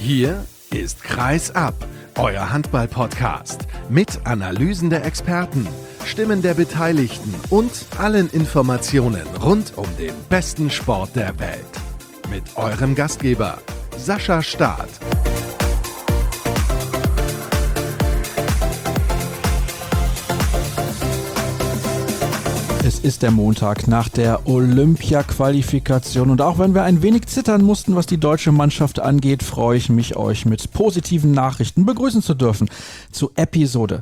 Hier ist Kreis ab, euer Handball-Podcast mit Analysen der Experten, Stimmen der Beteiligten und allen Informationen rund um den besten Sport der Welt. Mit eurem Gastgeber Sascha Staat. Es ist der Montag nach der Olympia-Qualifikation und auch wenn wir ein wenig zittern mussten, was die deutsche Mannschaft angeht, freue ich mich, euch mit positiven Nachrichten begrüßen zu dürfen zu Episode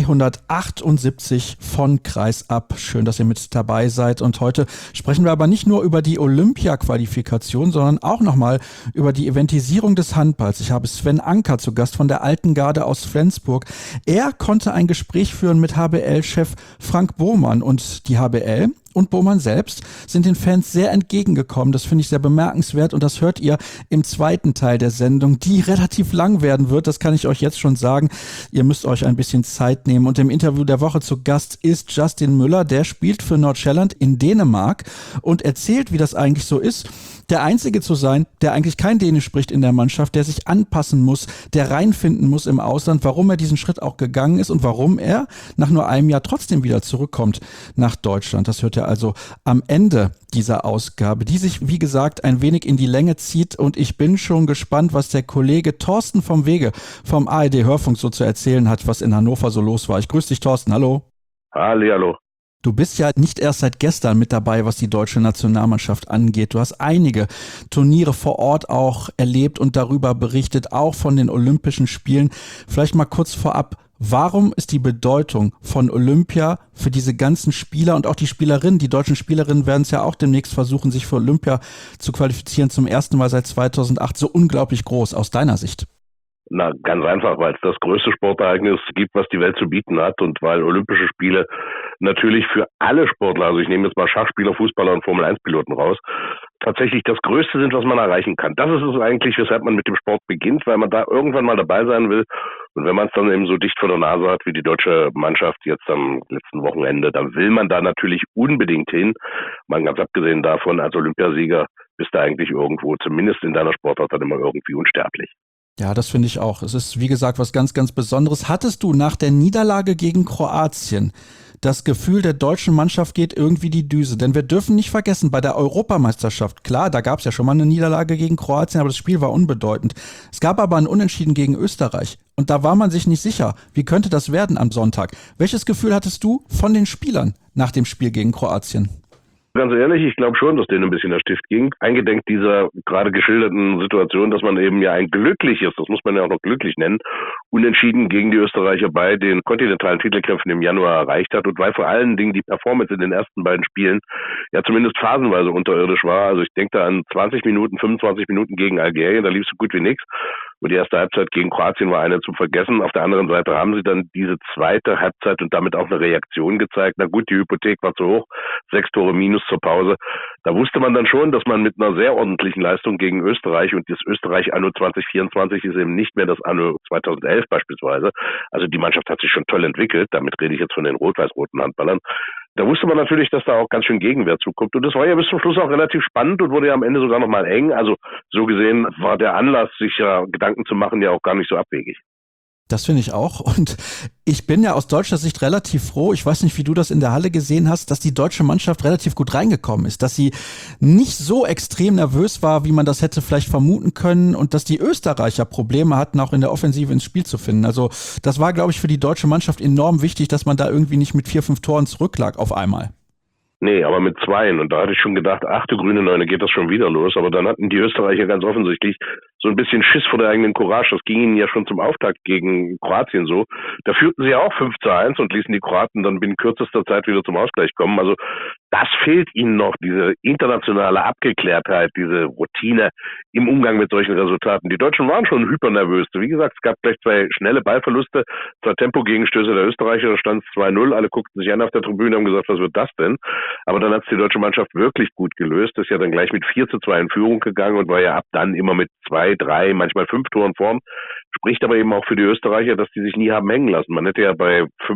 378 von Kreis ab. Schön, dass ihr mit dabei seid und heute sprechen wir aber nicht nur über die Olympia-Qualifikation, sondern auch nochmal über die Eventisierung des Handballs. Ich habe Sven Anker zu Gast von der Alten Garde aus Flensburg. Er konnte ein Gespräch führen mit HBL-Chef Frank Bohmann und die HBL und Bohmann selbst sind den Fans sehr entgegengekommen. Das finde ich sehr bemerkenswert und das hört ihr im zweiten Teil der Sendung, die relativ lang werden wird. Das kann ich euch jetzt schon sagen. Ihr müsst euch ein bisschen Zeit nehmen. Und im Interview der Woche zu Gast ist Justin Müller. Der spielt für Nordsjælland in Dänemark und erzählt, wie das eigentlich so ist, der Einzige zu sein, der eigentlich kein Dänisch spricht in der Mannschaft, der sich anpassen muss, der reinfinden muss im Ausland, warum er diesen Schritt auch gegangen ist und warum er nach nur einem Jahr trotzdem wieder zurückkommt nach Deutschland. Das hört ihr also am Ende dieser Ausgabe, die sich, wie gesagt, ein wenig in die Länge zieht und ich bin schon gespannt, was der Kollege Thorsten vom Wege vom ARD Hörfunk so zu erzählen hat, was in Hannover so los war. Ich grüße dich, Thorsten. Hallo. Hallo. Du bist ja nicht erst seit gestern mit dabei, was die deutsche Nationalmannschaft angeht. Du hast einige Turniere vor Ort auch erlebt und darüber berichtet, auch von den Olympischen Spielen. Vielleicht mal kurz vorab, warum ist die Bedeutung von Olympia für diese ganzen Spieler und auch die Spielerinnen, die deutschen Spielerinnen werden es ja auch demnächst versuchen, sich für Olympia zu qualifizieren, zum ersten Mal seit 2008 so unglaublich groß aus deiner Sicht? Na, ganz einfach, weil es das größte Sportereignis gibt, was die Welt zu bieten hat und weil Olympische Spiele natürlich für alle Sportler, also ich nehme jetzt mal Schachspieler, Fußballer und Formel-1-Piloten raus, tatsächlich das Größte sind, was man erreichen kann. Das ist es eigentlich, weshalb man mit dem Sport beginnt, weil man da irgendwann mal dabei sein will. Und wenn man es dann eben so dicht vor der Nase hat wie die deutsche Mannschaft jetzt am letzten Wochenende, dann will man da natürlich unbedingt hin. Mal ganz abgesehen davon, als Olympiasieger bist du eigentlich irgendwo, zumindest in deiner Sportart, dann immer irgendwie unsterblich. Ja, das finde ich auch. Es ist, wie gesagt, was ganz, ganz Besonderes. Hattest du nach der Niederlage gegen Kroatien das Gefühl, der deutschen Mannschaft geht irgendwie die Düse? Denn wir dürfen nicht vergessen, bei der Europameisterschaft, klar, da gab es ja schon mal eine Niederlage gegen Kroatien, aber das Spiel war unbedeutend. Es gab aber ein Unentschieden gegen Österreich. Und da war man sich nicht sicher, wie könnte das werden am Sonntag? Welches Gefühl hattest du von den Spielern nach dem Spiel gegen Kroatien? Ganz ehrlich, ich glaube schon, dass denen ein bisschen der Stift ging. Eingedenk dieser gerade geschilderten Situation, dass man eben ja ein glückliches, das muss man ja auch noch glücklich nennen, Unentschieden gegen die Österreicher bei den kontinentalen Titelkämpfen im Januar erreicht hat und weil vor allen Dingen die Performance in den ersten beiden Spielen ja zumindest phasenweise unterirdisch war. Also ich denke da an 20 Minuten, 25 Minuten gegen Algerien, da lief so gut wie nichts. Und die erste Halbzeit gegen Kroatien war eine zu vergessen. Auf der anderen Seite haben sie dann diese zweite Halbzeit und damit auch eine Reaktion gezeigt. Na gut, die Hypothek war zu hoch, 6 Tore minus zur Pause. Da wusste man dann schon, dass man mit einer sehr ordentlichen Leistung gegen Österreich und das Österreich Anno 2024 ist eben nicht mehr das Anno 2011 beispielsweise. Also die Mannschaft hat sich schon toll entwickelt. Damit rede ich jetzt von den rot-weiß-roten Handballern. Da wusste man natürlich, dass da auch ganz schön Gegenwehr zukommt. Und das war ja bis zum Schluss auch relativ spannend und wurde ja am Ende sogar nochmal eng. Also so gesehen war der Anlass, sich ja Gedanken zu machen, ja auch gar nicht so abwegig. Das finde ich auch. Und ich bin ja aus deutscher Sicht relativ froh, ich weiß nicht, wie du das in der Halle gesehen hast, dass die deutsche Mannschaft relativ gut reingekommen ist, dass sie nicht so extrem nervös war, wie man das hätte vielleicht vermuten können und dass die Österreicher Probleme hatten, auch in der Offensive ins Spiel zu finden. Also das war, glaube ich, für die deutsche Mannschaft enorm wichtig, dass man da irgendwie nicht mit 4-5 Toren zurücklag auf einmal. Nee, aber mit 2. Und da hatte ich schon gedacht, ach du grüne Neune, geht das schon wieder los. Aber dann hatten die Österreicher ganz offensichtlich so ein bisschen Schiss vor der eigenen Courage. Das ging ihnen ja schon zum Auftakt gegen Kroatien so. Da führten sie ja auch 5-1 und ließen die Kroaten dann binnen kürzester Zeit wieder zum Ausgleich kommen. Also das fehlt ihnen noch, diese internationale Abgeklärtheit, diese Routine im Umgang mit solchen Resultaten. Die Deutschen waren schon hypernervös. Wie gesagt, es gab gleich 2 schnelle Ballverluste, 2 Tempogegenstöße der Österreicher, da stand es 2-0. Alle guckten sich an auf der Tribüne und haben gesagt, was wird das denn? Aber dann hat es die deutsche Mannschaft wirklich gut gelöst. Ist ja dann gleich mit 4-2 in Führung gegangen und war ja ab dann immer mit 2, 3, manchmal 5 Toren vorn. Spricht aber eben auch für die Österreicher, dass die sich nie haben hängen lassen. Man hätte ja bei 5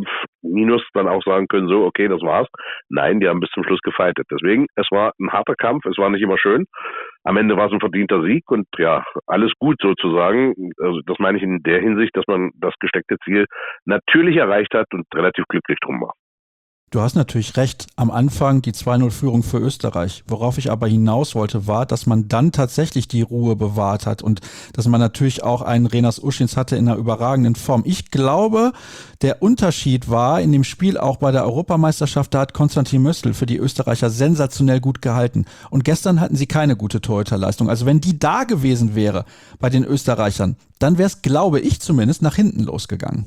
Minus dann auch sagen können, so, okay, das war's. Nein, die haben bis zum Schluss gefeitet. Deswegen, es war ein harter Kampf, es war nicht immer schön. Am Ende war es ein verdienter Sieg und ja, alles gut sozusagen. Also das meine ich in der Hinsicht, dass man das gesteckte Ziel natürlich erreicht hat und relativ glücklich drum war. Du hast natürlich recht, am Anfang die 2-0-Führung für Österreich. Worauf ich aber hinaus wollte, war, dass man dann tatsächlich die Ruhe bewahrt hat und dass man natürlich auch einen Renas Uschins hatte in einer überragenden Form. Ich glaube, der Unterschied war in dem Spiel auch bei der Europameisterschaft, da hat Konstantin Möstl für die Österreicher sensationell gut gehalten. Und gestern hatten sie keine gute Torhüterleistung. Also wenn die da gewesen wäre bei den Österreichern, dann wäre es, glaube ich zumindest, nach hinten losgegangen.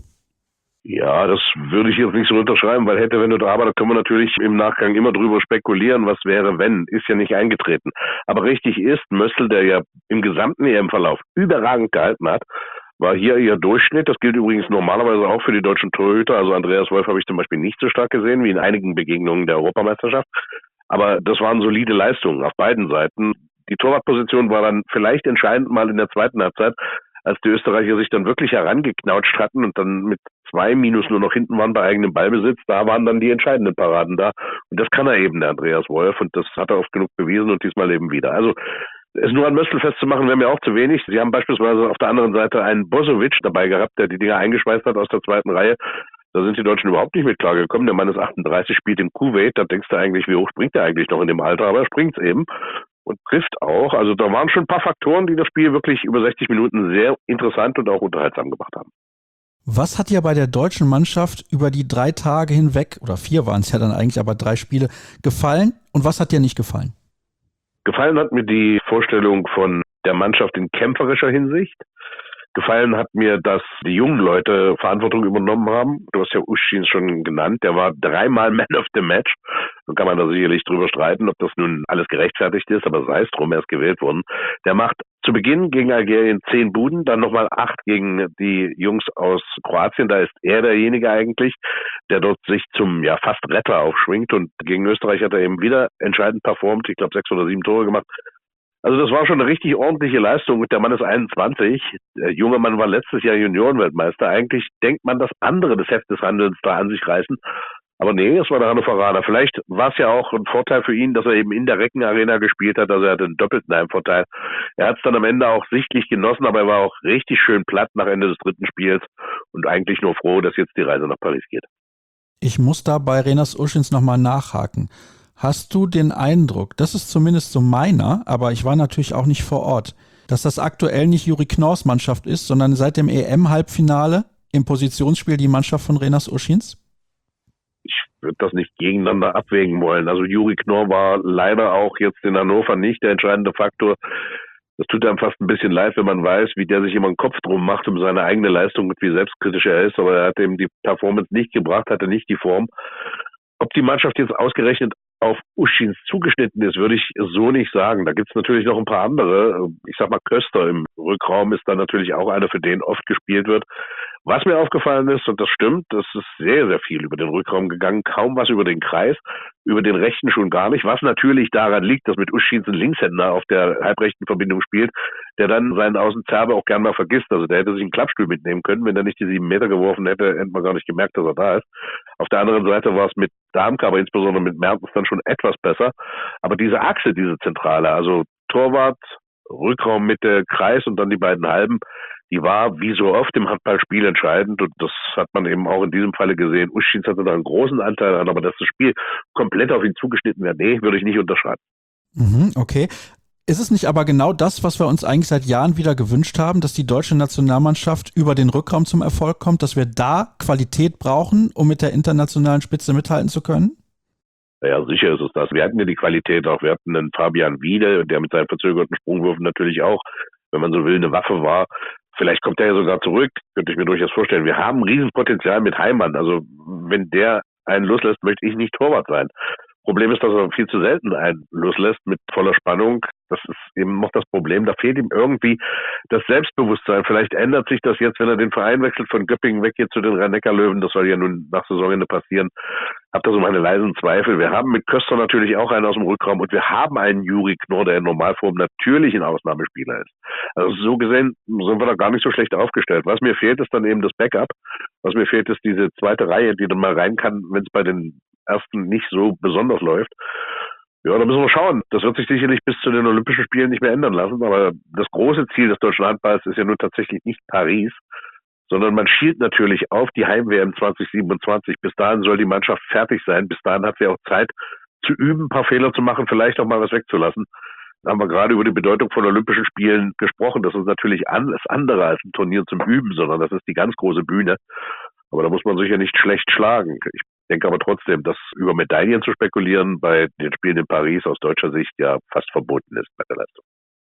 Ja, das würde ich jetzt nicht so unterschreiben, weil hätte, wenn du da, aber da können wir natürlich im Nachgang immer drüber spekulieren, was wäre, wenn. Ist ja nicht eingetreten. Aber richtig ist, Möstl, der ja im gesamten EM-Verlauf überragend gehalten hat, war hier ihr Durchschnitt. Das gilt übrigens normalerweise auch für die deutschen Torhüter. Also Andreas Wolf habe ich zum Beispiel nicht so stark gesehen wie in einigen Begegnungen der Europameisterschaft. Aber das waren solide Leistungen auf beiden Seiten. Die Torwartposition war dann vielleicht entscheidend mal in der zweiten Halbzeit, als die Österreicher sich dann wirklich herangeknautscht hatten und dann mit 2 Minus nur noch hinten waren bei eigenem Ballbesitz, da waren dann die entscheidenden Paraden da. Und das kann er eben, der Andreas Wolf, und das hat er oft genug bewiesen und diesmal eben wieder. Also es nur an Möstl festzumachen, wäre mir auch zu wenig. Sie haben beispielsweise auf der anderen Seite einen Bozovic dabei gehabt, der die Dinger eingeschweißt hat aus der zweiten Reihe. Da sind die Deutschen überhaupt nicht mit klargekommen. Der Mann ist 38, spielt in Kuwait. Da denkst du eigentlich, wie hoch springt er eigentlich noch in dem Alter? Aber er springt eben und trifft auch. Also da waren schon ein paar Faktoren, die das Spiel wirklich über 60 Minuten sehr interessant und auch unterhaltsam gemacht haben. Was hat dir bei der deutschen Mannschaft über die 3 Tage hinweg, oder 4 waren es ja dann eigentlich, aber 3 Spiele, gefallen und was hat dir nicht gefallen? Gefallen hat mir die Vorstellung von der Mannschaft in kämpferischer Hinsicht. Gefallen hat mir, dass die jungen Leute Verantwortung übernommen haben. Du hast ja Uschins schon genannt. Der war 3-mal Man of the Match. Nun kann man da sicherlich drüber streiten, ob das nun alles gerechtfertigt ist, aber sei es drum, er ist gewählt worden. Der macht zu Beginn gegen Algerien 10 Buden, dann nochmal 8 gegen die Jungs aus Kroatien. Da ist er derjenige eigentlich, der dort sich zum fast Retter aufschwingt. Und gegen Österreich hat er eben wieder entscheidend performt. Ich glaube 6 oder 7 Tore gemacht. Also das war schon eine richtig ordentliche Leistung. Der Mann ist 21. Der junge Mann war letztes Jahr Juniorenweltmeister. Eigentlich denkt man, dass andere das Heft des Handelns da an sich reißen. Aber nee, es war der Hannoveraner. Vielleicht war es ja auch ein Vorteil für ihn, dass er eben in der Recken-Arena gespielt hat. Also er hatte einen doppelten Heimvorteil. Er hat es dann am Ende auch sichtlich genossen, aber er war auch richtig schön platt nach Ende des 3. Spiels und eigentlich nur froh, dass jetzt die Reise nach Paris geht. Ich muss da bei Renas Uschins nochmal nachhaken. Hast du den Eindruck, das ist zumindest so meiner, aber ich war natürlich auch nicht vor Ort, dass das aktuell nicht Juri Knorrs Mannschaft ist, sondern seit dem EM-Halbfinale im Positionsspiel die Mannschaft von Renas Uschins? Ich würde das nicht gegeneinander abwägen wollen. Also Juri Knorr war leider auch jetzt in Hannover nicht der entscheidende Faktor. Das tut einem fast ein bisschen leid, wenn man weiß, wie der sich immer einen Kopf drum macht um seine eigene Leistung und wie selbstkritisch er ist. Aber er hat eben die Performance nicht gebracht, hatte nicht die Form. Ob die Mannschaft jetzt ausgerechnet auf Uschins zugeschnitten ist, würde ich so nicht sagen. Da gibt es natürlich noch ein paar andere. Ich sag mal, Köster im Rückraum ist dann natürlich auch einer, für den oft gespielt wird. Was mir aufgefallen ist, und das stimmt, das ist sehr, sehr viel über den Rückraum gegangen, kaum was über den Kreis, über den rechten schon gar nicht, was natürlich daran liegt, dass mit Uschins ein Linkshänder auf der halbrechten Verbindung spielt, der dann seinen Außenzerbe auch gern mal vergisst. Also der hätte sich einen Klappstuhl mitnehmen können, wenn er nicht die 7 Meter geworfen hätte, hätte man gar nicht gemerkt, dass er da ist. Auf der anderen Seite war es mit Damke, aber insbesondere mit Mertens dann schon etwas besser. Aber diese Achse, diese Zentrale, also Torwart, Rückraum, Mitte, Kreis und dann die beiden Halben, die war wie so oft im Handballspiel entscheidend und das hat man eben auch in diesem Falle gesehen. Uschins hatte da einen großen Anteil an, aber dass das Spiel komplett auf ihn zugeschnitten wäre, nee, würde ich nicht unterschreiben. Okay. Ist es nicht aber genau das, was wir uns eigentlich seit Jahren wieder gewünscht haben, dass die deutsche Nationalmannschaft über den Rückraum zum Erfolg kommt, dass wir da Qualität brauchen, um mit der internationalen Spitze mithalten zu können? Ja, sicher ist es das. Wir hatten ja die Qualität auch. Wir hatten einen Fabian Wiede, der mit seinen verzögerten Sprungwürfen natürlich auch, wenn man so will, eine Waffe war. Vielleicht kommt er ja sogar zurück, könnte ich mir durchaus vorstellen. Wir haben ein Riesenpotenzial mit Heimann. Also wenn der einen loslässt, möchte ich nicht Torwart sein. Problem ist, dass er viel zu selten einen loslässt mit voller Spannung. Das ist eben noch das Problem. Da fehlt ihm irgendwie das Selbstbewusstsein. Vielleicht ändert sich das jetzt, wenn er den Verein wechselt, von Göppingen weg hier zu den Rhein-Neckar-Löwen. Das soll ja nun nach Saisonende passieren. Hab da so meine leisen Zweifel. Wir haben mit Köster natürlich auch einen aus dem Rückraum und wir haben einen Juri Knorr, der in Normalform natürlich ein Ausnahmespieler ist. Also so gesehen sind wir da gar nicht so schlecht aufgestellt. Was mir fehlt, ist dann eben das Backup. Was mir fehlt, ist diese zweite Reihe, die dann mal rein kann, wenn es bei den ersten nicht so besonders läuft. Ja, da müssen wir schauen. Das wird sich sicherlich bis zu den Olympischen Spielen nicht mehr ändern lassen. Aber das große Ziel des deutschen Handballs ist ja nun tatsächlich nicht Paris, sondern man schielt natürlich auf die Heim-WM 2027. Bis dahin soll die Mannschaft fertig sein. Bis dahin hat sie auch Zeit zu üben, ein paar Fehler zu machen, vielleicht auch mal was wegzulassen. Da haben wir gerade über die Bedeutung von Olympischen Spielen gesprochen. Das ist natürlich alles andere als ein Turnier zum Üben, sondern das ist die ganz große Bühne. Aber da muss man sich ja nicht schlecht schlagen. Ich denke aber trotzdem, dass über Medaillen zu spekulieren bei den Spielen in Paris aus deutscher Sicht ja fast verboten ist bei der Leistung.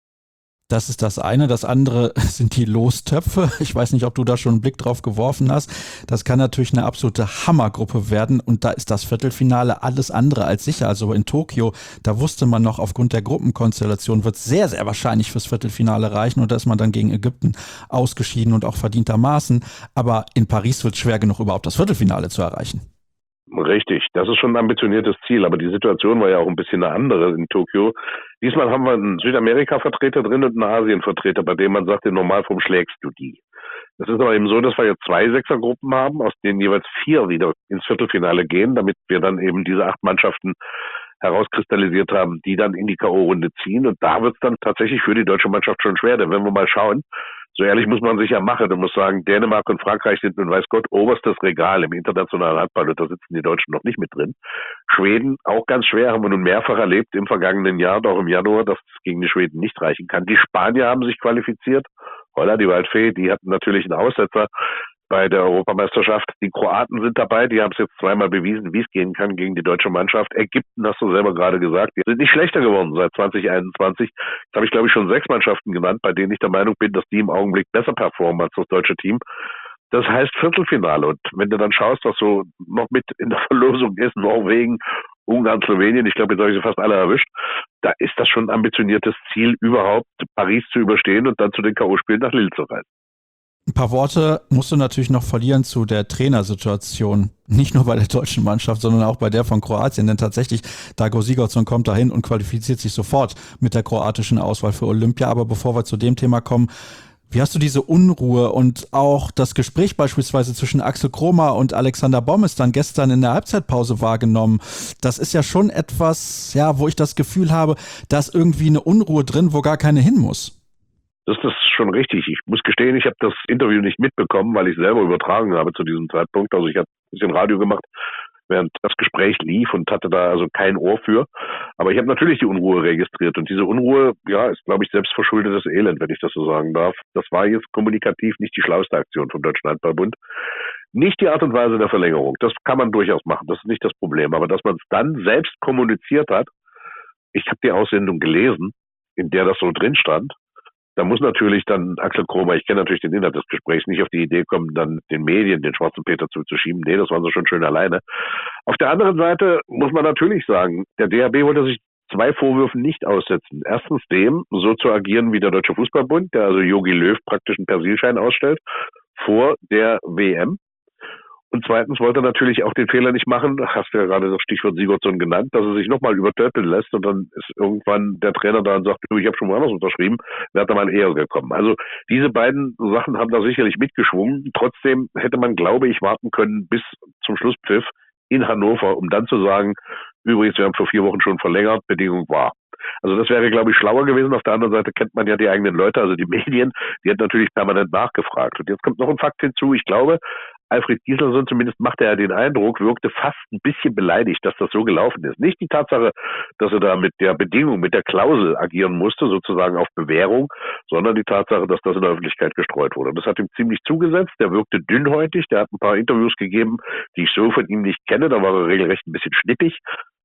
Das ist das eine. Das andere sind die Lostöpfe. Ich weiß nicht, ob du da schon einen Blick drauf geworfen hast. Das kann natürlich eine absolute Hammergruppe werden. Und da ist das Viertelfinale alles andere als sicher. Also in Tokio, da wusste man noch, aufgrund der Gruppenkonstellation wird es sehr, sehr wahrscheinlich fürs Viertelfinale reichen. Und da ist man dann gegen Ägypten ausgeschieden und auch verdientermaßen. Aber in Paris wird es schwer genug, überhaupt das Viertelfinale zu erreichen. Richtig, das ist schon ein ambitioniertes Ziel, aber die Situation war ja auch ein bisschen eine andere in Tokio. Diesmal haben wir einen Südamerika-Vertreter drin und einen Asien-Vertreter, bei dem man sagt, in Normalform schlägst du die. Das ist aber eben so, dass wir jetzt 2 Sechsergruppen haben, aus denen jeweils 4 wieder ins Viertelfinale gehen, damit wir dann eben diese 8 Mannschaften herauskristallisiert haben, die dann in die K.O.-Runde ziehen. Und da wird es dann tatsächlich für die deutsche Mannschaft schon schwer, denn wenn wir mal schauen, so ehrlich muss man sich ja machen. Du musst sagen, Dänemark und Frankreich sind nun, weiß Gott, oberstes Regal im internationalen Handball und da sitzen die Deutschen noch nicht mit drin. Schweden auch ganz schwer, haben wir nun mehrfach erlebt im vergangenen Jahr und auch im Januar, dass es gegen die Schweden nicht reichen kann. Die Spanier haben sich qualifiziert. Holla, die Waldfee, die hatten natürlich einen Aussetzer bei der Europameisterschaft. Die Kroaten sind dabei, die haben es jetzt zweimal bewiesen, wie es gehen kann gegen die deutsche Mannschaft. Ägypten, hast du selber gerade gesagt, die sind nicht schlechter geworden seit 2021. Jetzt habe ich, glaube ich, schon 6 Mannschaften genannt, bei denen ich der Meinung bin, dass die im Augenblick besser performen als das deutsche Team. Das heißt Viertelfinale. Und wenn du dann schaust, was so noch mit in der Verlosung ist, Norwegen, Ungarn, Slowenien, ich glaube, jetzt habe ich sie fast alle erwischt, da ist das schon ein ambitioniertes Ziel, überhaupt Paris zu überstehen und dann zu den K.O.-Spielen nach Lille zu reisen. Ein paar Worte musst du natürlich noch verlieren zu der Trainersituation. Nicht nur bei der deutschen Mannschaft, sondern auch bei der von Kroatien. Denn tatsächlich, Dago Sigurdsson kommt dahin und qualifiziert sich sofort mit der kroatischen Auswahl für Olympia. Aber bevor wir zu dem Thema kommen, wie hast du diese Unruhe und auch das Gespräch beispielsweise zwischen Axel Kromer und Alexander Bommes dann gestern in der Halbzeitpause wahrgenommen? Das ist ja schon etwas, ja, wo ich das Gefühl habe, da ist irgendwie eine Unruhe drin, wo gar keine hin muss. Das ist schon richtig. Ich muss gestehen, ich habe das Interview nicht mitbekommen, weil ich selber übertragen habe zu diesem Zeitpunkt. Also ich habe ein bisschen Radio gemacht, während das Gespräch lief und hatte da also kein Ohr für. Aber ich habe natürlich die Unruhe registriert. Und diese Unruhe, ja, ist, glaube ich, selbstverschuldetes Elend, wenn ich das so sagen darf. Das war jetzt kommunikativ nicht die schlauste Aktion vom Deutschen Handballbund. Nicht die Art und Weise der Verlängerung. Das kann man durchaus machen. Das ist nicht das Problem. Aber dass man es dann selbst kommuniziert hat, ich habe die Aussendung gelesen, in der das so drin stand. Da muss natürlich dann Axel Kromer, ich kenne natürlich den Inhalt des Gesprächs, nicht auf die Idee kommen, dann den Medien den schwarzen Peter zuzuschieben. Nee, das waren sie schon schön alleine. Auf der anderen Seite muss man natürlich sagen, der DHB wollte sich 2 Vorwürfen nicht aussetzen. Erstens dem, so zu agieren wie der Deutsche Fußballbund, der also Jogi Löw praktisch einen Persilschein ausstellt, vor der WM. Und zweitens wollte er natürlich auch den Fehler nicht machen, hast du ja gerade das Stichwort Sigurdsson genannt, dass er sich nochmal übertölpeln lässt und dann ist irgendwann der Trainer da und sagt, du, ich habe schon mal was unterschrieben, wäre da mal eher gekommen. Also diese beiden Sachen haben da sicherlich mitgeschwungen. Trotzdem hätte man, glaube ich, warten können bis zum Schlusspfiff in Hannover, um dann zu sagen, übrigens, wir haben vor 4 Wochen schon verlängert, Bedingung war. Also das wäre, glaube ich, schlauer gewesen. Auf der anderen Seite kennt man ja die eigenen Leute, also die Medien, die hat natürlich permanent nachgefragt. Und jetzt kommt noch ein Fakt hinzu. Ich glaube, Alfred Gislason, zumindest macht er ja den Eindruck, wirkte fast ein bisschen beleidigt, dass das so gelaufen ist. Nicht die Tatsache, dass er da mit der Bedingung, mit der Klausel agieren musste, sozusagen auf Bewährung, sondern die Tatsache, dass das in der Öffentlichkeit gestreut wurde. Und das hat ihm ziemlich zugesetzt. Der wirkte dünnhäutig. Der hat ein paar Interviews gegeben, die ich so von ihm nicht kenne. Da war er regelrecht ein bisschen schnippig.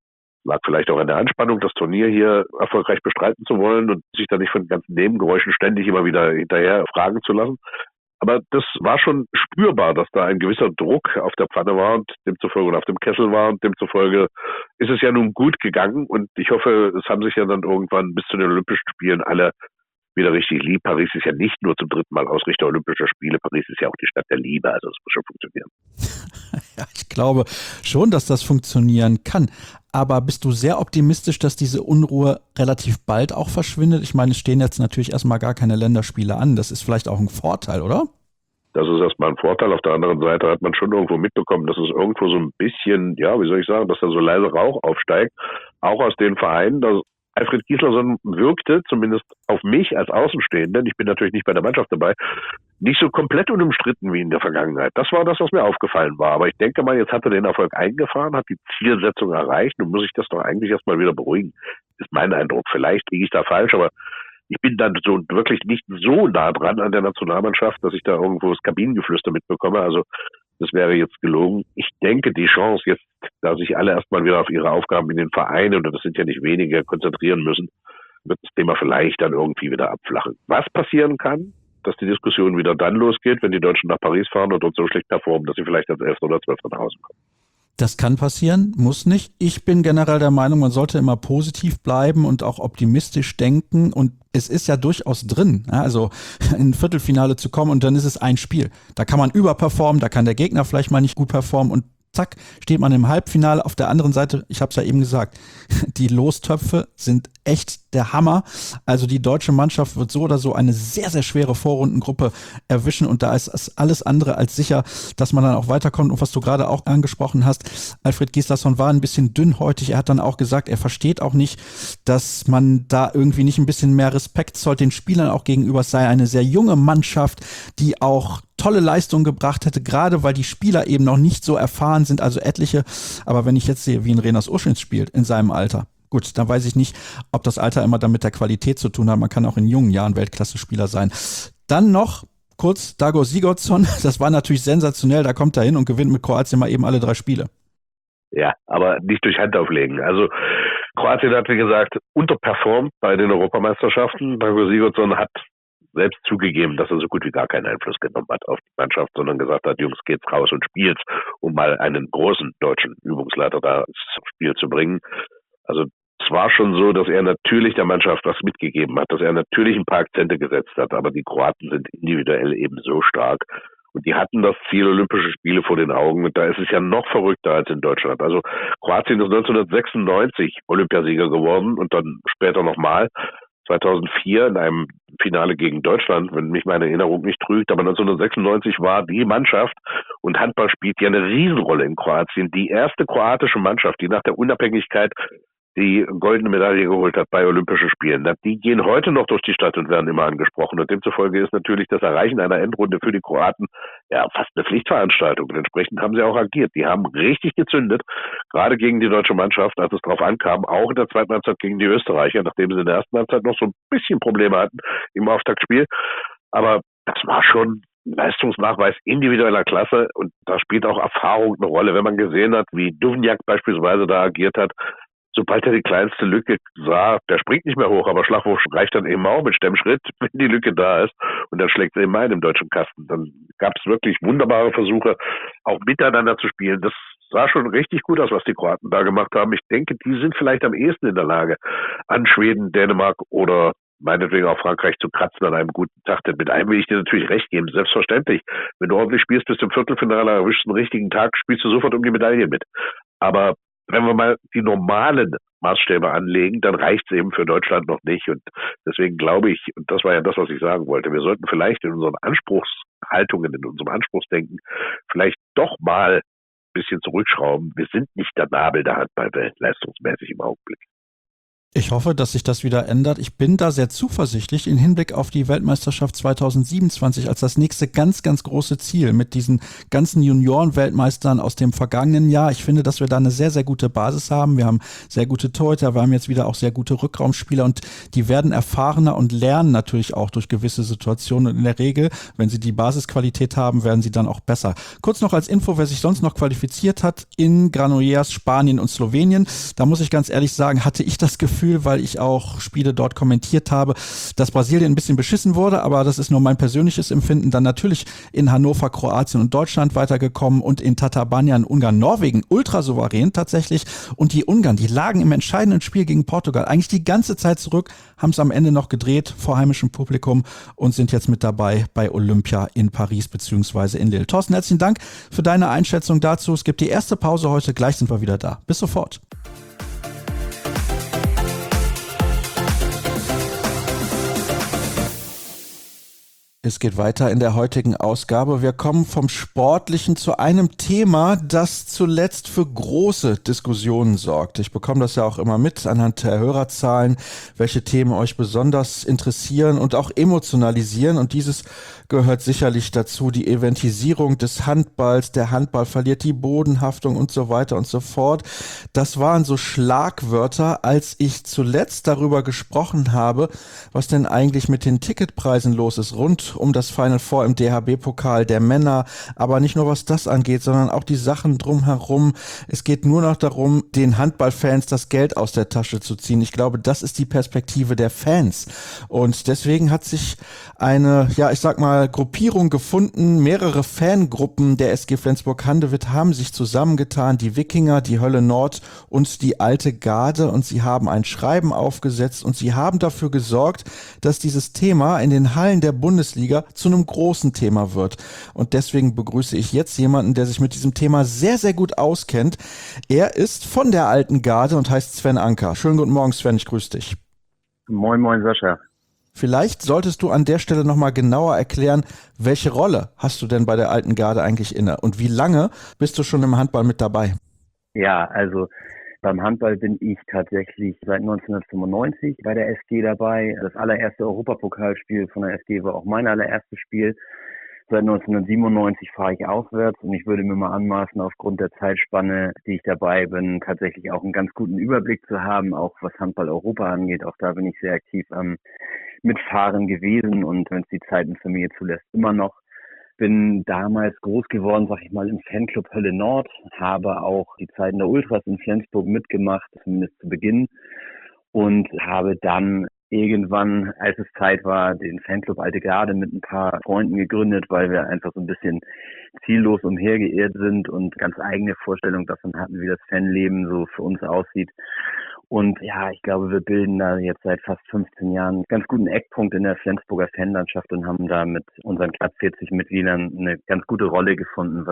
Lag vielleicht auch an der Anspannung, das Turnier hier erfolgreich bestreiten zu wollen und sich da nicht von ganzen Nebengeräuschen ständig immer wieder hinterher fragen zu lassen. Aber das war schon spürbar, dass da ein gewisser Druck auf der Pfanne war und demzufolge oder auf dem Kessel war und demzufolge ist es ja nun gut gegangen und ich hoffe, es haben sich ja dann irgendwann bis zu den Olympischen Spielen alle wieder richtig lieb. Paris ist ja nicht nur zum 3. Mal Ausrichter Olympischer Spiele, Paris ist ja auch die Stadt der Liebe, also es muss schon funktionieren. Ja, ich glaube schon, dass das funktionieren kann. Aber bist du sehr optimistisch, dass diese Unruhe relativ bald auch verschwindet? Ich meine, es stehen jetzt natürlich erstmal gar keine Länderspiele an. Das ist vielleicht auch ein Vorteil, oder? Das ist erstmal ein Vorteil. Auf der anderen Seite hat man schon irgendwo mitbekommen, dass es irgendwo so ein bisschen, ja, wie soll ich sagen, dass da so leise Rauch aufsteigt, auch aus den Vereinen. Dass Alfred Gislason wirkte, zumindest auf mich als Außenstehenden, ich bin natürlich nicht bei der Mannschaft dabei, nicht so komplett unumstritten wie in der Vergangenheit. Das war das, was mir aufgefallen war. Aber ich denke mal, jetzt hat er den Erfolg eingefahren, hat die Zielsetzung erreicht. Nun muss ich das doch eigentlich erstmal wieder beruhigen. Ist mein Eindruck. Vielleicht liege ich da falsch, aber ich bin dann so wirklich nicht so nah dran an der Nationalmannschaft, dass ich da irgendwo das Kabinengeflüster mitbekomme. Also das wäre jetzt gelogen. Ich denke, die Chance jetzt, da sich alle erstmal wieder auf ihre Aufgaben in den Vereinen, und das sind ja nicht wenige, konzentrieren müssen, wird das Thema vielleicht dann irgendwie wieder abflachen. Was passieren kann, dass die Diskussion wieder dann losgeht, wenn die Deutschen nach Paris fahren und dort so schlecht performen, dass sie vielleicht als 11. oder 12. nach Hause kommen. Das kann passieren, muss nicht. Ich bin generell der Meinung, man sollte immer positiv bleiben und auch optimistisch denken. Und es ist ja durchaus drin, ja, also in ein Viertelfinale zu kommen und dann ist es ein Spiel. Da kann man überperformen, da kann der Gegner vielleicht mal nicht gut performen und zack, steht man im Halbfinale. Auf der anderen Seite, ich habe es ja eben gesagt, die Lostöpfe sind echt der Hammer. Also die deutsche Mannschaft wird so oder so eine sehr, sehr schwere Vorrundengruppe erwischen und da ist es alles andere als sicher, dass man dann auch weiterkommt. Und was du gerade auch angesprochen hast, Alfred Gislason war ein bisschen dünnhäutig. Er hat dann auch gesagt, er versteht auch nicht, dass man da irgendwie nicht ein bisschen mehr Respekt zollt den Spielern auch gegenüber. Es sei eine sehr junge Mannschaft, die auch tolle Leistung gebracht hätte, gerade weil die Spieler eben noch nicht so erfahren sind, also etliche. Aber wenn ich jetzt sehe, wie ein Renas Uschins spielt in seinem Alter, gut, dann weiß ich nicht, ob das Alter immer dann mit der Qualität zu tun hat. Man kann auch in jungen Jahren Weltklasse-Spieler sein. Dann noch kurz Dago Sigurdsson, das war natürlich sensationell, da kommt er hin und gewinnt mit Kroatien mal eben alle 3 Spiele. Ja, aber nicht durch Hand auflegen. Also Kroatien hat, wie gesagt, unterperformt bei den Europameisterschaften. Dago Sigurdsson hat selbst zugegeben, dass er so gut wie gar keinen Einfluss genommen hat auf die Mannschaft, sondern gesagt hat, Jungs, geht's raus und spielt's, um mal einen großen deutschen Übungsleiter da ins Spiel zu bringen. Also es war schon so, dass er natürlich der Mannschaft was mitgegeben hat, dass er natürlich ein paar Akzente gesetzt hat, aber die Kroaten sind individuell eben so stark und die hatten das Ziel Olympische Spiele vor den Augen und da ist es ja noch verrückter als in Deutschland. Also Kroatien ist 1996 Olympiasieger geworden und dann später nochmal 2004 in einem Finale gegen Deutschland, wenn mich meine Erinnerung nicht trügt, aber 1996 war die Mannschaft und Handball spielt ja eine Riesenrolle in Kroatien. Die erste kroatische Mannschaft, die nach der Unabhängigkeit die goldene Medaille geholt hat bei Olympischen Spielen. Die gehen heute noch durch die Stadt und werden immer angesprochen. Und demzufolge ist natürlich das Erreichen einer Endrunde für die Kroaten ja fast eine Pflichtveranstaltung. Und entsprechend haben sie auch agiert. Die haben richtig gezündet, gerade gegen die deutsche Mannschaft, als es drauf ankam, auch in der zweiten Halbzeit gegen die Österreicher, nachdem sie in der ersten Halbzeit noch so ein bisschen Probleme hatten im Auftaktspiel. Aber das war schon Leistungsnachweis individueller Klasse und da spielt auch Erfahrung eine Rolle. Wenn man gesehen hat, wie Duvnjak beispielsweise da agiert hat, sobald er die kleinste Lücke sah, der springt nicht mehr hoch, aber Schlagwurf reicht dann eben auch mit Stemmschritt, wenn die Lücke da ist und dann schlägt es eben ein im deutschen Kasten. Dann gab es wirklich wunderbare Versuche, auch miteinander zu spielen. Das sah schon richtig gut aus, was die Kroaten da gemacht haben. Ich denke, die sind vielleicht am ehesten in der Lage, an Schweden, Dänemark oder meinetwegen auch Frankreich zu kratzen an einem guten Tag. Denn mit einem will ich dir natürlich recht geben, selbstverständlich. Wenn du ordentlich spielst bis zum Viertelfinale, erwischst einen richtigen Tag, spielst du sofort um die Medaille mit. Aber wenn wir mal die normalen Maßstäbe anlegen, dann reicht es eben für Deutschland noch nicht. Und deswegen glaube ich, und das war ja das, was ich sagen wollte, wir sollten vielleicht in unseren Anspruchshaltungen, in unserem Anspruchsdenken vielleicht doch mal ein bisschen zurückschrauben. Wir sind nicht der Nabel der Handballwelt leistungsmäßig im Augenblick. Ich hoffe, dass sich das wieder ändert. Ich bin da sehr zuversichtlich im Hinblick auf die Weltmeisterschaft 2027 als das nächste ganz, ganz große Ziel mit diesen ganzen Junioren-Weltmeistern aus dem vergangenen Jahr. Ich finde, dass wir da eine sehr, sehr gute Basis haben. Wir haben sehr gute Torhüter, wir haben jetzt wieder auch sehr gute Rückraumspieler und die werden erfahrener und lernen natürlich auch durch gewisse Situationen. Und in der Regel, wenn sie die Basisqualität haben, werden sie dann auch besser. Kurz noch als Info, wer sich sonst noch qualifiziert hat in Granollers, Spanien und Slowenien, da muss ich ganz ehrlich sagen, hatte ich das Gefühl, Gefühl, weil ich auch Spiele dort kommentiert habe, dass Brasilien ein bisschen beschissen wurde, aber das ist nur mein persönliches Empfinden. Dann natürlich in Hannover, Kroatien und Deutschland weitergekommen und in Tatabánya, Ungarn, Norwegen, ultra souverän tatsächlich. Und die Ungarn, die lagen im entscheidenden Spiel gegen Portugal eigentlich die ganze Zeit zurück, haben es am Ende noch gedreht vor heimischem Publikum und sind jetzt mit dabei bei Olympia in Paris beziehungsweise in Lille. Thorsten, herzlichen Dank für deine Einschätzung dazu. Es gibt die erste Pause heute, gleich sind wir wieder da. Bis sofort. Es geht weiter in der heutigen Ausgabe. Wir kommen vom Sportlichen zu einem Thema, das zuletzt für große Diskussionen sorgt. Ich bekomme das ja auch immer mit anhand der Hörerzahlen, welche Themen euch besonders interessieren und auch emotionalisieren. Und dieses gehört sicherlich dazu, die Eventisierung des Handballs. Der Handball verliert die Bodenhaftung und so weiter und so fort. Das waren so Schlagwörter, als ich zuletzt darüber gesprochen habe, was denn eigentlich mit den Ticketpreisen los ist, rund um das Final Four im DHB-Pokal der Männer, aber nicht nur was das angeht, sondern auch die Sachen drumherum. Es geht nur noch darum, den Handballfans das Geld aus der Tasche zu ziehen. Ich glaube, das ist die Perspektive der Fans. Und deswegen hat sich eine, ja, ich sag mal, Gruppierung gefunden. Mehrere Fangruppen der SG Flensburg-Handewitt haben sich zusammengetan. Die Wikinger, die Hölle Nord und die Alte Garde. Und sie haben ein Schreiben aufgesetzt und sie haben dafür gesorgt, dass dieses Thema in den Hallen der Bundesliga zu einem großen Thema wird. Und deswegen begrüße ich jetzt jemanden, der sich mit diesem Thema sehr, sehr gut auskennt. Er ist von der Alten Garde und heißt Sven Anker. Schönen guten Morgen, Sven, ich grüße dich. Moin, moin, Sascha. Vielleicht solltest du an der Stelle nochmal genauer erklären, welche Rolle hast du denn bei der Alten Garde eigentlich inne und wie lange bist du schon im Handball mit dabei? Ja, also beim Handball bin ich tatsächlich seit 1995 bei der SG dabei. Das allererste Europapokalspiel von der SG war auch mein allererstes Spiel. Seit 1997 fahre ich auswärts und ich würde mir mal anmaßen, aufgrund der Zeitspanne, die ich dabei bin, tatsächlich auch einen ganz guten Überblick zu haben, auch was Handball Europa angeht. Auch da bin ich sehr aktiv am Mitfahren gewesen und wenn es die Zeit und Familie zulässt, immer noch. Bin damals groß geworden, sag ich mal, im Fanclub Hölle Nord, habe auch die Zeiten der Ultras in Flensburg mitgemacht, zumindest zu Beginn, und habe dann irgendwann, als es Zeit war, den Fanclub Alte Garde mit ein paar Freunden gegründet, weil wir einfach so ein bisschen ziellos umhergeirrt sind und ganz eigene Vorstellungen davon hatten, wie das Fanleben so für uns aussieht. Und ja, ich glaube, wir bilden da jetzt seit fast 15 Jahren einen ganz guten Eckpunkt in der Flensburger Fanlandschaft und haben da mit unseren knapp 40 Mitgliedern eine ganz gute Rolle gefunden,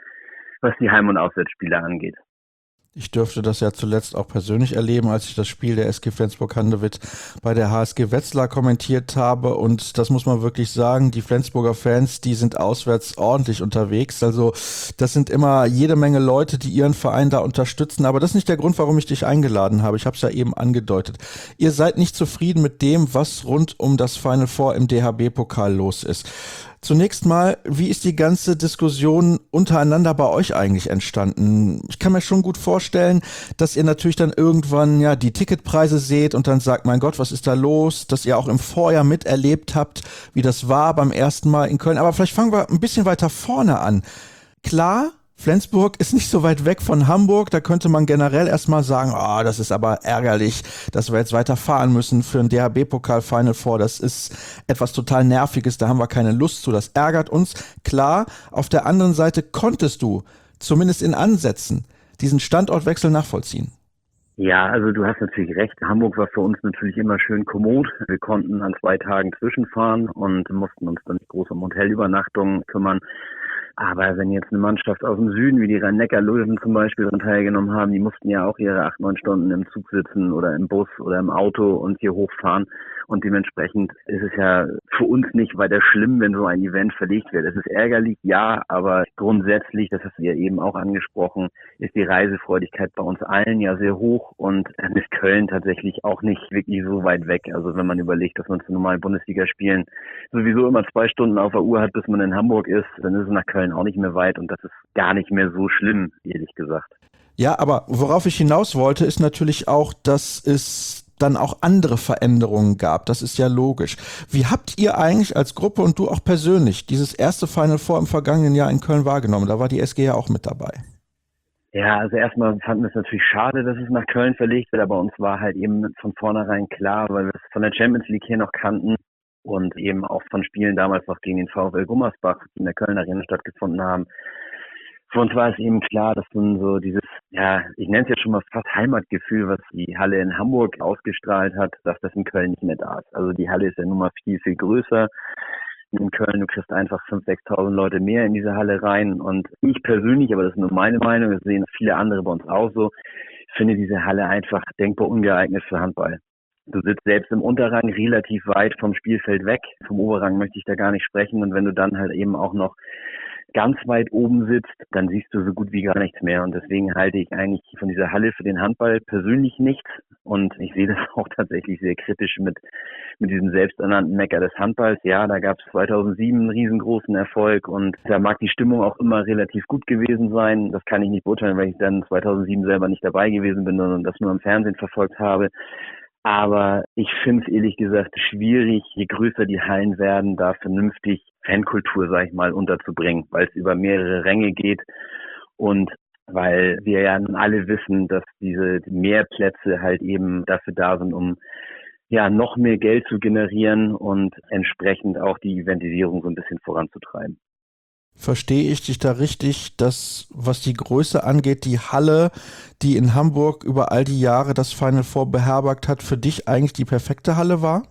was die Heim- und Auswärtsspiele angeht. Ich dürfte das ja zuletzt auch persönlich erleben, als ich das Spiel der SG Flensburg-Handewitt bei der HSG Wetzlar kommentiert habe. Und das muss man wirklich sagen, die Flensburger Fans, die sind auswärts ordentlich unterwegs. Also das sind immer jede Menge Leute, die ihren Verein da unterstützen. Aber das ist nicht der Grund, warum ich dich eingeladen habe. Ich habe es ja eben angedeutet. Ihr seid nicht zufrieden mit dem, was rund um das Final Four im DHB-Pokal los ist. Zunächst mal, wie ist die ganze Diskussion untereinander bei euch eigentlich entstanden? Ich kann mir schon gut vorstellen, dass ihr natürlich dann irgendwann ja die Ticketpreise seht und dann sagt, mein Gott, was ist da los? Dass ihr auch im Vorjahr miterlebt habt, wie das war beim ersten Mal in Köln. Aber vielleicht fangen wir ein bisschen weiter vorne an. Klar, Flensburg ist nicht so weit weg von Hamburg, da könnte man generell erstmal sagen, das ist aber ärgerlich, dass wir jetzt weiter fahren müssen für ein DHB-Pokal Final Four, das ist etwas total Nerviges, da haben wir keine Lust zu, das ärgert uns. Klar, auf der anderen Seite konntest du, zumindest in Ansätzen, diesen Standortwechsel nachvollziehen. Ja, also du hast natürlich recht. Hamburg war für uns natürlich immer schön kommod. Wir konnten an 2 Tagen zwischenfahren und mussten uns dann nicht groß um Hotelübernachtungen kümmern. Aber wenn jetzt eine Mannschaft aus dem Süden, wie die Rhein-Neckar-Löwen zum Beispiel, daran teilgenommen haben, die mussten ja auch ihre 8-9 Stunden im Zug sitzen oder im Bus oder im Auto und hier hochfahren. Und dementsprechend ist es ja für uns nicht weiter schlimm, wenn so ein Event verlegt wird. Es ist ärgerlich, ja, aber grundsätzlich, das hast du ja eben auch angesprochen, ist die Reisefreudigkeit bei uns allen ja sehr hoch und dann ist Köln tatsächlich auch nicht wirklich so weit weg. Also wenn man überlegt, dass man zu normalen Bundesligaspielen sowieso immer 2 Stunden auf der Uhr hat, bis man in Hamburg ist, dann ist es nach Köln auch nicht mehr weit und das ist gar nicht mehr so schlimm, ehrlich gesagt. Ja, aber worauf ich hinaus wollte, ist natürlich auch, dass es dann auch andere Veränderungen gab. Das ist ja logisch. Wie habt ihr eigentlich als Gruppe und du auch persönlich dieses erste Final Four im vergangenen Jahr in Köln wahrgenommen? Da war die SG ja auch mit dabei. Ja, also erstmal fanden wir es natürlich schade, dass es nach Köln verlegt wird, aber uns war halt eben von vornherein klar, weil wir es von der Champions League hier noch kannten und eben auch von Spielen damals noch gegen den VfL Gummersbach, die in der Kölner Arena stattgefunden haben. Für uns war es eben klar, dass dann so dieses, ja, ich nenne es jetzt schon mal fast Heimatgefühl, was die Halle in Hamburg ausgestrahlt hat, dass das in Köln nicht mehr da ist. Also die Halle ist ja nun mal viel, viel größer. In Köln, du kriegst einfach 5.000, 6.000 Leute mehr in diese Halle rein. Und ich persönlich, aber das ist nur meine Meinung, das sehen viele andere bei uns auch so, finde diese Halle einfach denkbar ungeeignet für Handball. Du sitzt selbst im Unterrang relativ weit vom Spielfeld weg. Vom Oberrang möchte ich da gar nicht sprechen. Und wenn du dann halt eben auch noch ganz weit oben sitzt, dann siehst du so gut wie gar nichts mehr. Und deswegen halte ich eigentlich von dieser Halle für den Handball persönlich nichts. Und ich sehe das auch tatsächlich sehr kritisch mit diesem selbsternannten Mecker des Handballs. Ja, da gab es 2007 einen riesengroßen Erfolg und da mag die Stimmung auch immer relativ gut gewesen sein. Das kann ich nicht beurteilen, weil ich dann 2007 selber nicht dabei gewesen bin, sondern das nur im Fernsehen verfolgt habe. Aber ich finde es ehrlich gesagt schwierig, je größer die Hallen werden, da vernünftig Fankultur, sag ich mal, unterzubringen, weil es über mehrere Ränge geht und weil wir ja nun alle wissen, dass diese Mehrplätze halt eben dafür da sind, um ja noch mehr Geld zu generieren und entsprechend auch die Eventisierung so ein bisschen voranzutreiben. Verstehe ich dich da richtig, dass, was die Größe angeht, die Halle, die in Hamburg über all die Jahre das Final Four beherbergt hat, für dich eigentlich die perfekte Halle war?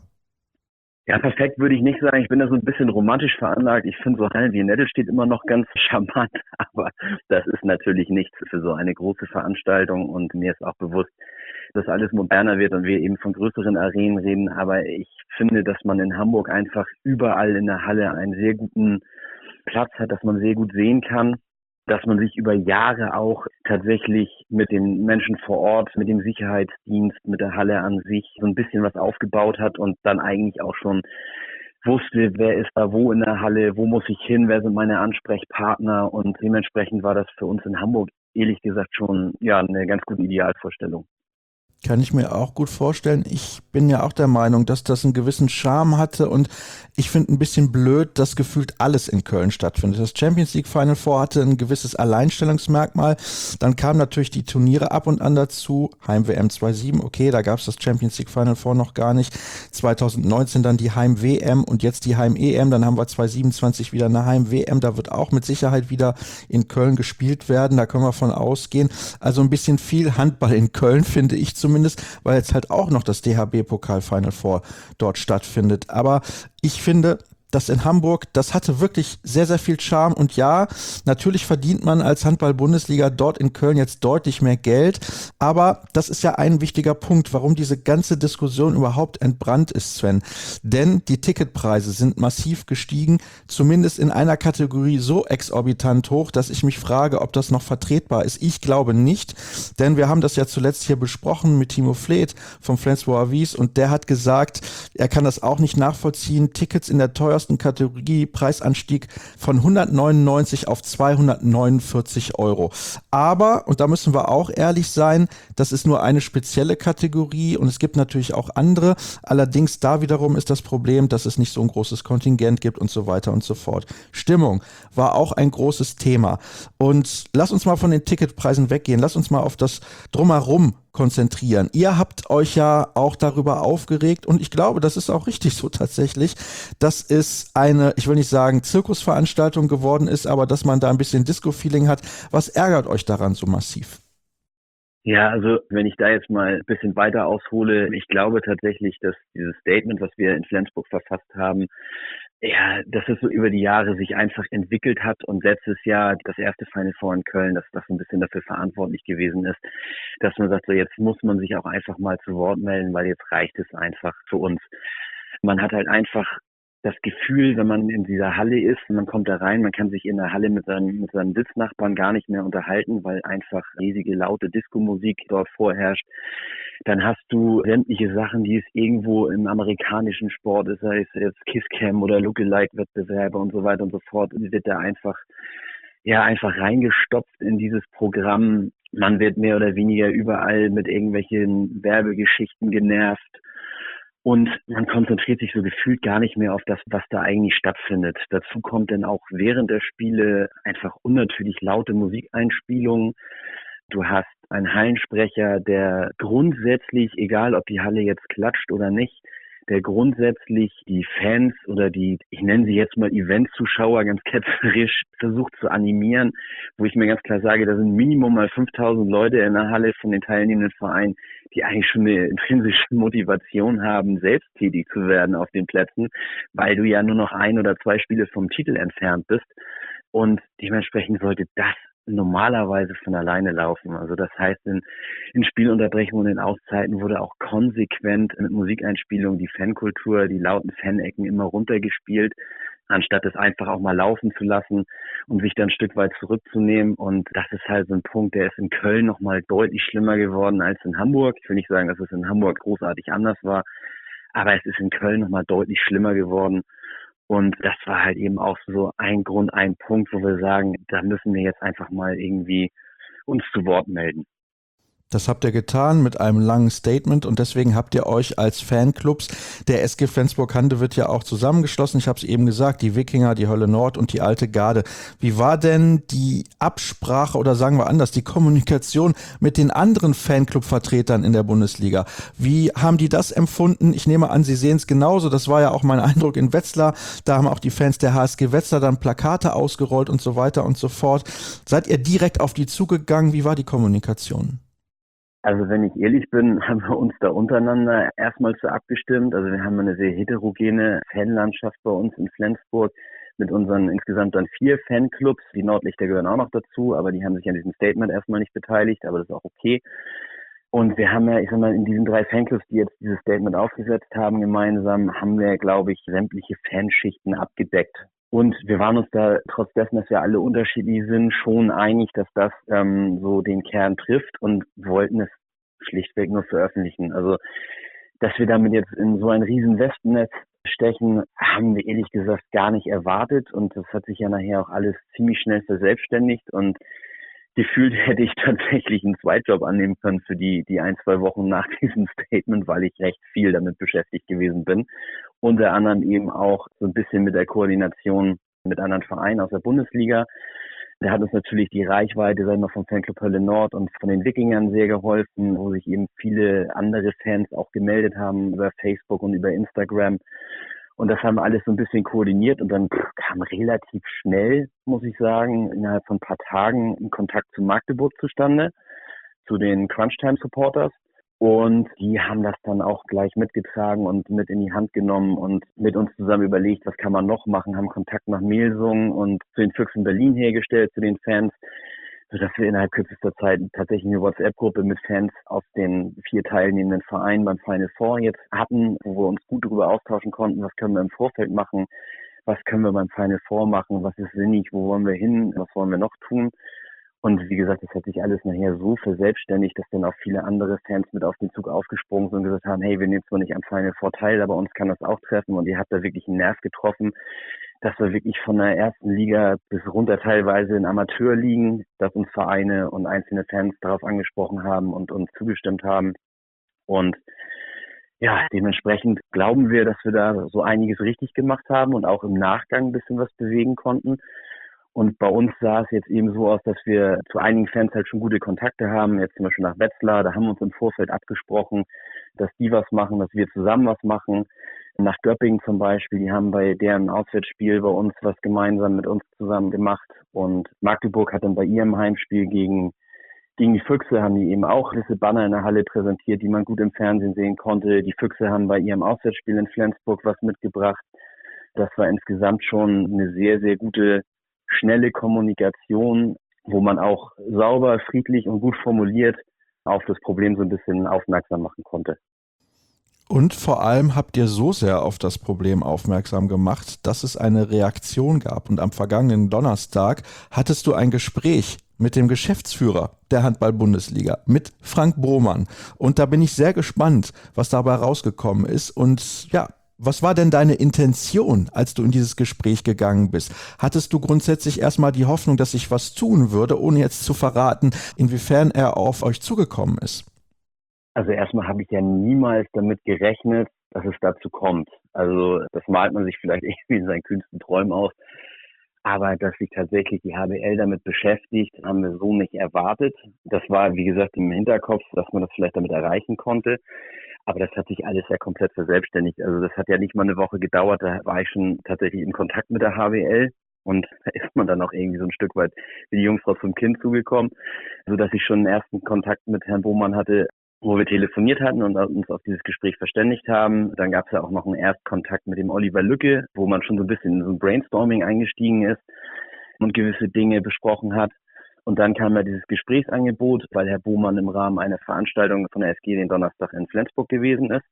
Ja, perfekt würde ich nicht sagen. Ich bin da so ein bisschen romantisch veranlagt. Ich finde so Hallen wie Nettelstedt immer noch ganz charmant, aber das ist natürlich nichts für so eine große Veranstaltung und mir ist auch bewusst, dass alles moderner wird und wir eben von größeren Arenen reden. Aber ich finde, dass man in Hamburg einfach überall in der Halle einen sehr guten Platz hat, dass man sehr gut sehen kann, dass man sich über Jahre auch tatsächlich mit den Menschen vor Ort, mit dem Sicherheitsdienst, mit der Halle an sich so ein bisschen was aufgebaut hat und dann eigentlich auch schon wusste, wer ist da wo in der Halle, wo muss ich hin, wer sind meine Ansprechpartner und dementsprechend war das für uns in Hamburg ehrlich gesagt schon ja eine ganz gute Idealvorstellung. Kann ich mir auch gut vorstellen. Ich bin ja auch der Meinung, dass das einen gewissen Charme hatte und ich finde ein bisschen blöd, dass gefühlt alles in Köln stattfindet. Das Champions League Final Four hatte ein gewisses Alleinstellungsmerkmal. Dann kamen natürlich die Turniere ab und an dazu. Heim-WM 2.7, okay, da gab es das Champions League Final Four noch gar nicht. 2019 dann die Heim-WM und jetzt die Heim-EM. Dann haben wir 2027 wieder eine Heim-WM. Da wird auch mit Sicherheit wieder in Köln gespielt werden. Da können wir von ausgehen. Also ein bisschen viel Handball in Köln, finde ich zumindest, weil jetzt halt auch noch das DHB-Pokal Final Four dort stattfindet. Aber ich finde, das in Hamburg, das hatte wirklich sehr, sehr viel Charme und ja, natürlich verdient man als Handball-Bundesliga dort in Köln jetzt deutlich mehr Geld, aber das ist ja ein wichtiger Punkt, warum diese ganze Diskussion überhaupt entbrannt ist, Sven, denn die Ticketpreise sind massiv gestiegen, zumindest in einer Kategorie so exorbitant hoch, dass ich mich frage, ob das noch vertretbar ist. Ich glaube nicht, denn wir haben das ja zuletzt hier besprochen mit Timo Fleet vom Flensburger Avis und der hat gesagt, er kann das auch nicht nachvollziehen, Tickets in der teuersten Kategorie, Preisanstieg von 199 auf 249 Euro. Aber, und da müssen wir auch ehrlich sein, das ist nur eine spezielle Kategorie und es gibt natürlich auch andere. Allerdings da wiederum ist das Problem, dass es nicht so ein großes Kontingent gibt und so weiter und so fort. Stimmung war auch ein großes Thema. Und lass uns mal von den Ticketpreisen weggehen. Lass uns mal auf das Drumherum konzentrieren. Ihr habt euch ja auch darüber aufgeregt und ich glaube, das ist auch richtig so tatsächlich, dass es eine, ich will nicht sagen Zirkusveranstaltung geworden ist, aber dass man da ein bisschen Disco-Feeling hat. Was ärgert euch daran so massiv? Ja, also wenn ich da jetzt mal ein bisschen weiter aushole, ich glaube tatsächlich, dass dieses Statement, was wir in Flensburg verfasst haben, ja, dass es so über die Jahre sich einfach entwickelt hat und letztes Jahr das erste Final Four in Köln, dass das ein bisschen dafür verantwortlich gewesen ist, dass man sagt, so jetzt muss man sich auch einfach mal zu Wort melden, weil jetzt reicht es einfach für uns. Man hat halt einfach das Gefühl, wenn man in dieser Halle ist, man kommt da rein, man kann sich in der Halle mit seinen Sitznachbarn gar nicht mehr unterhalten, weil einfach riesige laute Disco-Musik dort vorherrscht. Dann hast du sämtliche Sachen, die es irgendwo im amerikanischen Sport ist, sei es jetzt Kisscam oder Lookalike-Wettbewerbe und so weiter und so fort, wird da einfach reingestopft in dieses Programm. Man wird mehr oder weniger überall mit irgendwelchen Werbegeschichten genervt. Und man konzentriert sich so gefühlt gar nicht mehr auf das, was da eigentlich stattfindet. Dazu kommt dann auch während der Spiele einfach unnatürlich laute Musikeinspielungen. Du hast einen Hallensprecher, der grundsätzlich, egal ob die Halle jetzt klatscht oder nicht, der grundsätzlich die Fans oder die, ich nenne sie jetzt mal Event-Zuschauer ganz ketzerisch, versucht zu animieren, wo ich mir ganz klar sage, da sind Minimum mal 5.000 Leute in der Halle von den teilnehmenden Vereinen, die eigentlich schon eine intrinsische Motivation haben, selbst tätig zu werden auf den Plätzen, weil du ja nur noch 1 oder 2 Spiele vom Titel entfernt bist. Und dementsprechend sollte das normalerweise von alleine laufen. Also das heißt, in Spielunterbrechungen und in Auszeiten wurde auch konsequent mit Musikeinspielungen die Fankultur, die lauten Fanecken immer runtergespielt, anstatt es einfach auch mal laufen zu lassen und sich dann ein Stück weit zurückzunehmen. Und das ist halt so ein Punkt, der ist in Köln nochmal deutlich schlimmer geworden als in Hamburg. Ich will nicht sagen, dass es in Hamburg großartig anders war, aber es ist in Köln nochmal deutlich schlimmer geworden. Und das war halt eben auch so ein Grund, ein Punkt, wo wir sagen, da müssen wir jetzt einfach mal irgendwie uns zu Wort melden. Das habt ihr getan mit einem langen Statement und deswegen habt ihr euch als Fanclubs, der SG Flensburg-Handewitt ja auch zusammengeschlossen. Ich habe es eben gesagt, die Wikinger, die Hölle Nord und die Alte Garde. Wie war denn die Absprache oder sagen wir anders, die Kommunikation mit den anderen Fanclub-Vertretern in der Bundesliga? Wie haben die das empfunden? Ich nehme an, Sie sehen es genauso. Das war ja auch mein Eindruck in Wetzlar. Da haben auch die Fans der HSG Wetzlar dann Plakate ausgerollt und so weiter und so fort. Seid ihr direkt auf die zugegangen? Wie war die Kommunikation? Also wenn ich ehrlich bin, haben wir uns da untereinander erstmal so abgestimmt. Also wir haben eine sehr heterogene Fanlandschaft bei uns in Flensburg mit unseren insgesamt dann 4 Fanclubs. Die Nordlichter gehören auch noch dazu, aber die haben sich an diesem Statement erstmal nicht beteiligt, aber das ist auch okay. Und wir haben ja, ich sag mal, in diesen 3 Fanclubs, die jetzt dieses Statement aufgesetzt haben, gemeinsam, haben wir, glaube ich, sämtliche Fanschichten abgedeckt. Und wir waren uns da, trotz dessen, dass wir alle unterschiedlich sind, schon einig, dass das so den Kern trifft und wollten es schlichtweg nur veröffentlichen. Also, dass wir damit jetzt in so ein riesen Wespennetz stechen, haben wir ehrlich gesagt gar nicht erwartet. Und das hat sich ja nachher auch alles ziemlich schnell verselbstständigt. Und gefühlt hätte ich tatsächlich einen Zweitjob annehmen können für die 1-2 Wochen nach diesem Statement, weil ich recht viel damit beschäftigt gewesen bin. Unter anderem eben auch so ein bisschen mit der Koordination mit anderen Vereinen aus der Bundesliga. Da hat uns natürlich die Reichweite, sagen wir, vom Fanclub Hölle Nord und von den Wikingern sehr geholfen, wo sich eben viele andere Fans auch gemeldet haben über Facebook und über Instagram. Und das haben wir alles so ein bisschen koordiniert und dann kam relativ schnell, muss ich sagen, innerhalb von ein paar Tagen ein Kontakt zu Magdeburg zustande, zu den Crunchtime Supporters. Und die haben das dann auch gleich mitgetragen und mit in die Hand genommen und mit uns zusammen überlegt, was kann man noch machen, haben Kontakt nach Melsungen und zu den Füchsen Berlin hergestellt, zu den Fans, sodass wir innerhalb kürzester Zeit tatsächlich eine WhatsApp-Gruppe mit Fans aus den 4 teilnehmenden Vereinen beim Final Four jetzt hatten, wo wir uns gut darüber austauschen konnten, was können wir im Vorfeld machen, was können wir beim Final Four machen, was ist sinnig, wo wollen wir hin, was wollen wir noch tun. Und wie gesagt, das hat sich alles nachher so verselbstständigt, dass dann auch viele andere Fans mit auf den Zug aufgesprungen sind und gesagt haben, hey, wir nehmen zwar nicht am Final Four teil, aber uns kann das auch treffen und ihr habt da wirklich einen Nerv getroffen, dass wir wirklich von der ersten Liga bis runter teilweise in Amateurligen, dass uns Vereine und einzelne Fans darauf angesprochen haben und uns zugestimmt haben. Und ja, dementsprechend glauben wir, dass wir da so einiges richtig gemacht haben und auch im Nachgang ein bisschen was bewegen konnten. Und bei uns sah es jetzt eben so aus, dass wir zu einigen Fans halt schon gute Kontakte haben. Jetzt zum Beispiel nach Wetzlar, da haben wir uns im Vorfeld abgesprochen, dass die was machen, dass wir zusammen was machen. Nach Göppingen zum Beispiel, die haben bei deren Auswärtsspiel bei uns was gemeinsam mit uns zusammen gemacht. Und Magdeburg hat dann bei ihrem Heimspiel gegen die Füchse, haben die eben auch diese Banner in der Halle präsentiert, die man gut im Fernsehen sehen konnte. Die Füchse haben bei ihrem Auswärtsspiel in Flensburg was mitgebracht. Das war insgesamt schon eine sehr, sehr gute schnelle Kommunikation, wo man auch sauber, friedlich und gut formuliert auf das Problem so ein bisschen aufmerksam machen konnte. Und vor allem habt ihr so sehr auf das Problem aufmerksam gemacht, dass es eine Reaktion gab. Und am vergangenen Donnerstag hattest du ein Gespräch mit dem Geschäftsführer der Handball-Bundesliga, mit Frank Brohmann. Und da bin ich sehr gespannt, was dabei rausgekommen ist. Und ja, was war denn deine Intention, als du in dieses Gespräch gegangen bist? Hattest du grundsätzlich erstmal die Hoffnung, dass sich was tun würde, ohne jetzt zu verraten, inwiefern er auf euch zugekommen ist? Also erstmal habe ich ja niemals damit gerechnet, dass es dazu kommt. Also das malt man sich vielleicht irgendwie in seinen kühnsten Träumen aus. Aber dass sich tatsächlich die HBL damit beschäftigt, haben wir so nicht erwartet. Das war, wie gesagt, im Hinterkopf, dass man das vielleicht damit erreichen konnte. Aber das hat sich alles ja komplett verselbstständigt. Also das hat ja nicht mal eine Woche gedauert. Da war ich schon tatsächlich in Kontakt mit der HBL. Und da ist man dann auch irgendwie so ein Stück weit wie die Jungfrau zum Kind zugekommen, so dass ich schon einen ersten Kontakt mit Herrn Bohmann hatte, wo wir telefoniert hatten und uns auf dieses Gespräch verständigt haben. Dann gab es ja auch noch einen Erstkontakt mit dem Oliver Lücke, wo man schon so ein bisschen in so ein Brainstorming eingestiegen ist und gewisse Dinge besprochen hat. Und dann kam ja dieses Gesprächsangebot, weil Herr Bohmann im Rahmen einer Veranstaltung von der SG den Donnerstag in Flensburg gewesen ist.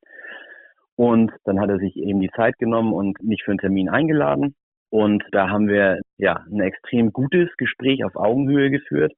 Und dann hat er sich eben die Zeit genommen und mich für einen Termin eingeladen. Und da haben wir ja ein extrem gutes Gespräch auf Augenhöhe geführt,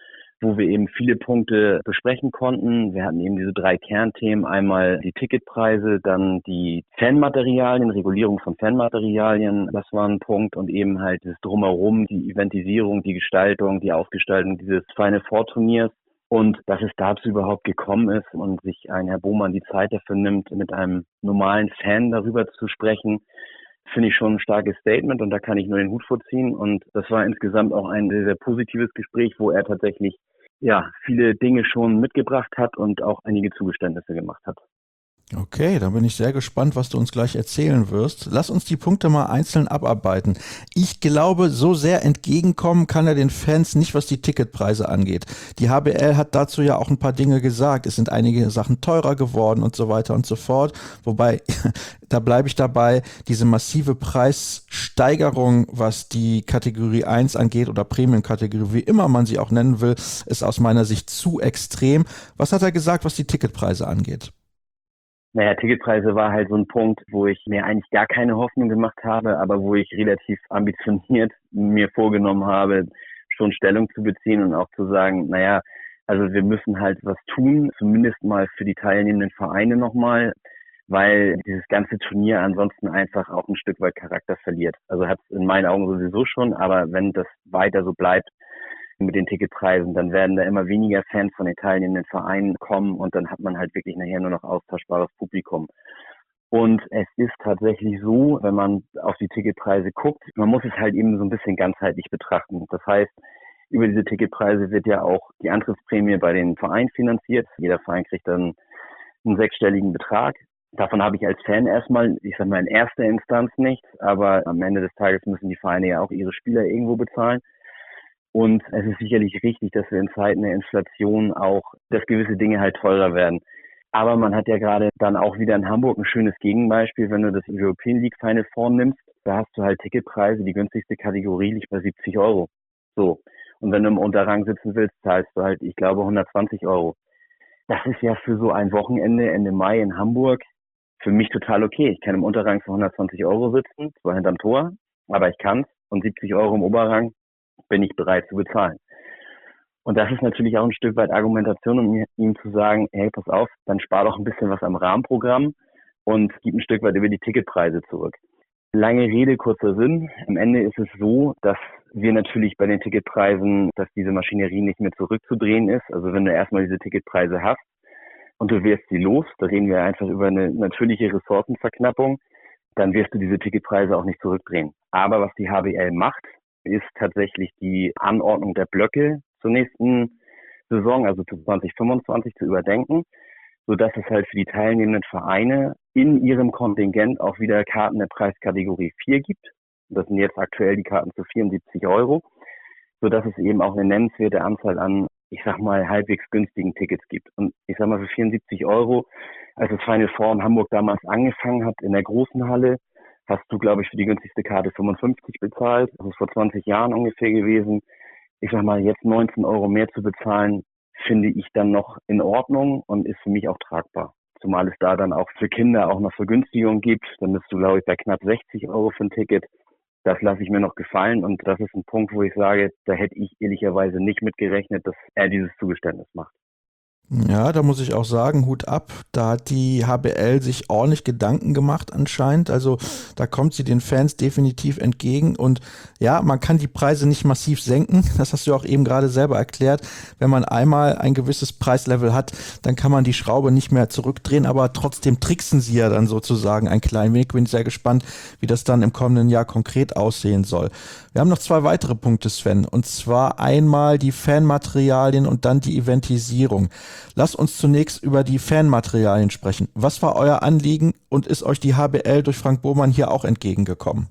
wo wir eben viele Punkte besprechen konnten. Wir hatten eben diese 3 Kernthemen, einmal die Ticketpreise, dann die Fanmaterialien, Regulierung von Fanmaterialien, das war ein Punkt, und eben halt das Drumherum, die Eventisierung, die Gestaltung, die Ausgestaltung dieses Final Four Turniers. Und dass es dazu überhaupt gekommen ist und sich ein Herr Bohmann die Zeit dafür nimmt, mit einem normalen Fan darüber zu sprechen, finde ich schon ein starkes Statement, und da kann ich nur den Hut vorziehen. Und das war insgesamt auch ein sehr, sehr positives Gespräch, wo er tatsächlich viele Dinge schon mitgebracht hat und auch einige Zugeständnisse gemacht hat. Okay, da bin ich sehr gespannt, was du uns gleich erzählen wirst. Lass uns die Punkte mal einzeln abarbeiten. Ich glaube, so sehr entgegenkommen kann er den Fans nicht, was die Ticketpreise angeht. Die HBL hat dazu ja auch ein paar Dinge gesagt. Es sind einige Sachen teurer geworden und so weiter und so fort. Wobei, da bleibe ich dabei, diese massive Preissteigerung, was die Kategorie 1 angeht oder Prämienkategorie, wie immer man sie auch nennen will, ist aus meiner Sicht zu extrem. Was hat er gesagt, was die Ticketpreise angeht? Naja, Ticketpreise war halt so ein Punkt, wo ich mir eigentlich gar keine Hoffnung gemacht habe, aber wo ich relativ ambitioniert mir vorgenommen habe, schon Stellung zu beziehen und auch zu sagen, naja, also wir müssen halt was tun, zumindest mal für die teilnehmenden Vereine nochmal, weil dieses ganze Turnier ansonsten einfach auch ein Stück weit Charakter verliert. Also hat es in meinen Augen sowieso schon, aber wenn das weiter so bleibt mit den Ticketpreisen, dann werden da immer weniger Fans von den teilnehmenden Vereinen kommen, und dann hat man halt wirklich nachher nur noch austauschbares Publikum. Und es ist tatsächlich so, wenn man auf die Ticketpreise guckt, man muss es halt eben so ein bisschen ganzheitlich betrachten. Das heißt, über diese Ticketpreise wird ja auch die Antrittsprämie bei den Vereinen finanziert. Jeder Verein kriegt dann einen 6-stelligen Betrag. Davon habe ich als Fan erstmal, ich sag mal in erster Instanz nichts, aber am Ende des Tages müssen die Vereine ja auch ihre Spieler irgendwo bezahlen. Und es ist sicherlich richtig, dass wir in Zeiten der Inflation auch, dass gewisse Dinge halt teurer werden. Aber man hat ja gerade dann auch wieder in Hamburg ein schönes Gegenbeispiel, wenn du das European League Final Four nimmst, da hast du halt Ticketpreise, die günstigste Kategorie liegt bei 70 Euro. So. Und wenn du im Unterrang sitzen willst, zahlst du halt, ich glaube, 120 Euro. Das ist ja für so ein Wochenende Ende Mai in Hamburg für mich total okay. Ich kann im Unterrang für 120 Euro sitzen, zwar hinterm Tor, aber ich kann's. Und 70 Euro im Oberrang bin ich bereit zu bezahlen. Und das ist natürlich auch ein Stück weit Argumentation, um ihm zu sagen, hey, pass auf, dann spar doch ein bisschen was am Rahmenprogramm und gib ein Stück weit über die Ticketpreise zurück. Lange Rede, kurzer Sinn. Am Ende ist es so, dass wir natürlich bei den Ticketpreisen, dass diese Maschinerie nicht mehr zurückzudrehen ist. Also wenn du erstmal diese Ticketpreise hast und du wirst sie los, da reden wir einfach über eine natürliche Ressourcenverknappung, dann wirst du diese Ticketpreise auch nicht zurückdrehen. Aber was die HBL macht, ist tatsächlich die Anordnung der Blöcke zur nächsten Saison, also zu 2025, zu überdenken, sodass es halt für die teilnehmenden Vereine in ihrem Kontingent auch wieder Karten der Preiskategorie 4 gibt. Das sind jetzt aktuell die Karten zu 74 Euro, sodass es eben auch eine nennenswerte Anzahl an, ich sag mal, halbwegs günstigen Tickets gibt. Und ich sag mal, für 74 Euro, als das Final Four in Hamburg damals angefangen hat, in der großen Halle, hast du, glaube ich, für die günstigste Karte 55 bezahlt. Das ist vor 20 Jahren ungefähr gewesen. Ich sag mal, jetzt 19 Euro mehr zu bezahlen, finde ich dann noch in Ordnung und ist für mich auch tragbar. Zumal es da dann auch für Kinder auch noch Vergünstigungen gibt. Dann bist du, glaube ich, bei knapp 60 Euro für ein Ticket. Das lasse ich mir noch gefallen, und das ist ein Punkt, wo ich sage, da hätte ich ehrlicherweise nicht mit gerechnet, dass er dieses Zugeständnis macht. Ja, da muss ich auch sagen, Hut ab. Da hat die HBL sich ordentlich Gedanken gemacht anscheinend. Also da kommt sie den Fans definitiv entgegen. Und ja, man kann die Preise nicht massiv senken. Das hast du auch eben gerade selber erklärt. Wenn man einmal ein gewisses Preislevel hat, dann kann man die Schraube nicht mehr zurückdrehen. Aber trotzdem tricksen sie ja dann sozusagen ein klein wenig. Bin sehr gespannt, wie das dann im kommenden Jahr konkret aussehen soll. Wir haben noch 2 weitere Punkte, Sven. Und zwar einmal die Fanmaterialien und dann die Eventisierung. Lasst uns zunächst über die Fanmaterialien sprechen. Was war euer Anliegen und ist euch die HBL durch Frank Bohmann hier auch entgegengekommen?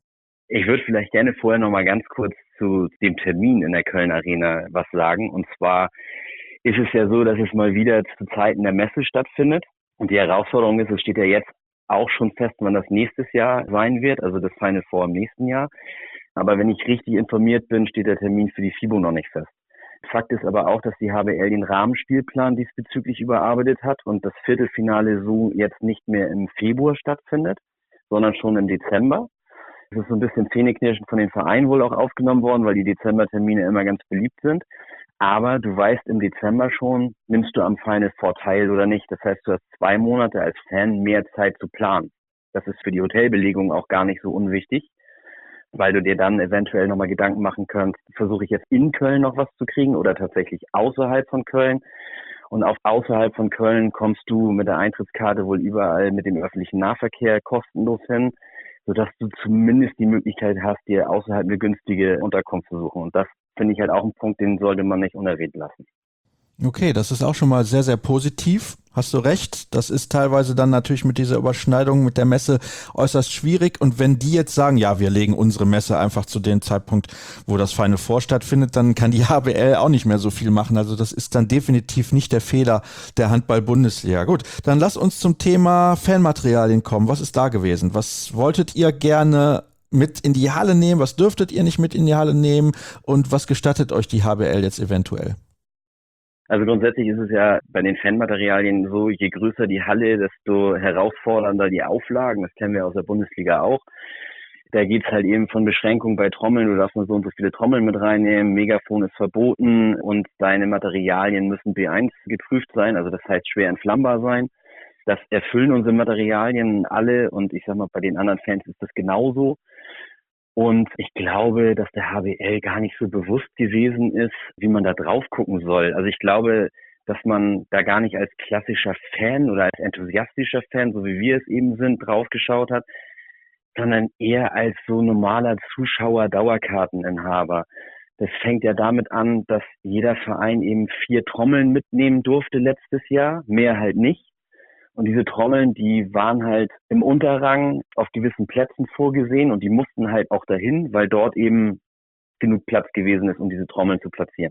Ich würde vielleicht gerne vorher noch mal ganz kurz zu dem Termin in der Köln Arena was sagen. Und zwar ist es ja so, dass es mal wieder zu Zeiten der Messe stattfindet. Und die Herausforderung ist, es steht ja jetzt auch schon fest, wann das nächstes Jahr sein wird, also das Final Four im nächsten Jahr. Aber wenn ich richtig informiert bin, steht der Termin für die FIBO noch nicht fest. Fakt ist aber auch, dass die HBL den Rahmenspielplan diesbezüglich überarbeitet hat und das Viertelfinale so jetzt nicht mehr im Februar stattfindet, sondern schon im Dezember. Es ist so ein bisschen zähneknirschend von den Vereinen wohl auch aufgenommen worden, weil die Dezembertermine immer ganz beliebt sind. Aber du weißt im Dezember schon, nimmst du am Final Four teil oder nicht. Das heißt, du hast 2 Monate als Fan mehr Zeit zu planen. Das ist für die Hotelbelegung auch gar nicht so unwichtig, weil du dir dann eventuell nochmal Gedanken machen kannst, versuche ich jetzt in Köln noch was zu kriegen oder tatsächlich außerhalb von Köln. Und auch außerhalb von Köln kommst du mit der Eintrittskarte wohl überall mit dem öffentlichen Nahverkehr kostenlos hin, sodass du zumindest die Möglichkeit hast, dir außerhalb eine günstige Unterkunft zu suchen. Und das finde ich halt auch ein Punkt, den sollte man nicht unerwähnt lassen. Okay, das ist auch schon mal sehr, sehr positiv. Hast du recht. Das ist teilweise dann natürlich mit dieser Überschneidung mit der Messe äußerst schwierig. Und wenn die jetzt sagen, ja, wir legen unsere Messe einfach zu dem Zeitpunkt, wo das Final Four stattfindet, dann kann die HBL auch nicht mehr so viel machen. Also das ist dann definitiv nicht der Fehler der Handball-Bundesliga. Gut, dann lass uns zum Thema Fanmaterialien kommen. Was ist da gewesen? Was wolltet ihr gerne mit in die Halle nehmen? Was dürftet ihr nicht mit in die Halle nehmen? Und was gestattet euch die HBL jetzt eventuell? Also grundsätzlich ist es ja bei den Fanmaterialien so, je größer die Halle, desto herausfordernder die Auflagen. Das kennen wir aus der Bundesliga auch. Da geht's halt eben von Beschränkungen bei Trommeln. Du darfst nur so und so viele Trommeln mit reinnehmen. Megafon ist verboten und deine Materialien müssen B1 geprüft sein. Also das heißt schwer entflammbar sein. Das erfüllen unsere Materialien alle und ich sag mal, bei den anderen Fans ist das genauso. Und ich glaube, dass der HBL gar nicht so bewusst gewesen ist, wie man da drauf gucken soll. Also ich glaube, dass man da gar nicht als klassischer Fan oder als enthusiastischer Fan, so wie wir es eben sind, drauf geschaut hat, sondern eher als so normaler Zuschauer, Dauerkarteninhaber. Das fängt ja damit an, dass jeder Verein eben 4 Trommeln mitnehmen durfte letztes Jahr, mehr halt nicht. Und diese Trommeln, die waren halt im Unterrang auf gewissen Plätzen vorgesehen und die mussten halt auch dahin, weil dort eben genug Platz gewesen ist, um diese Trommeln zu platzieren.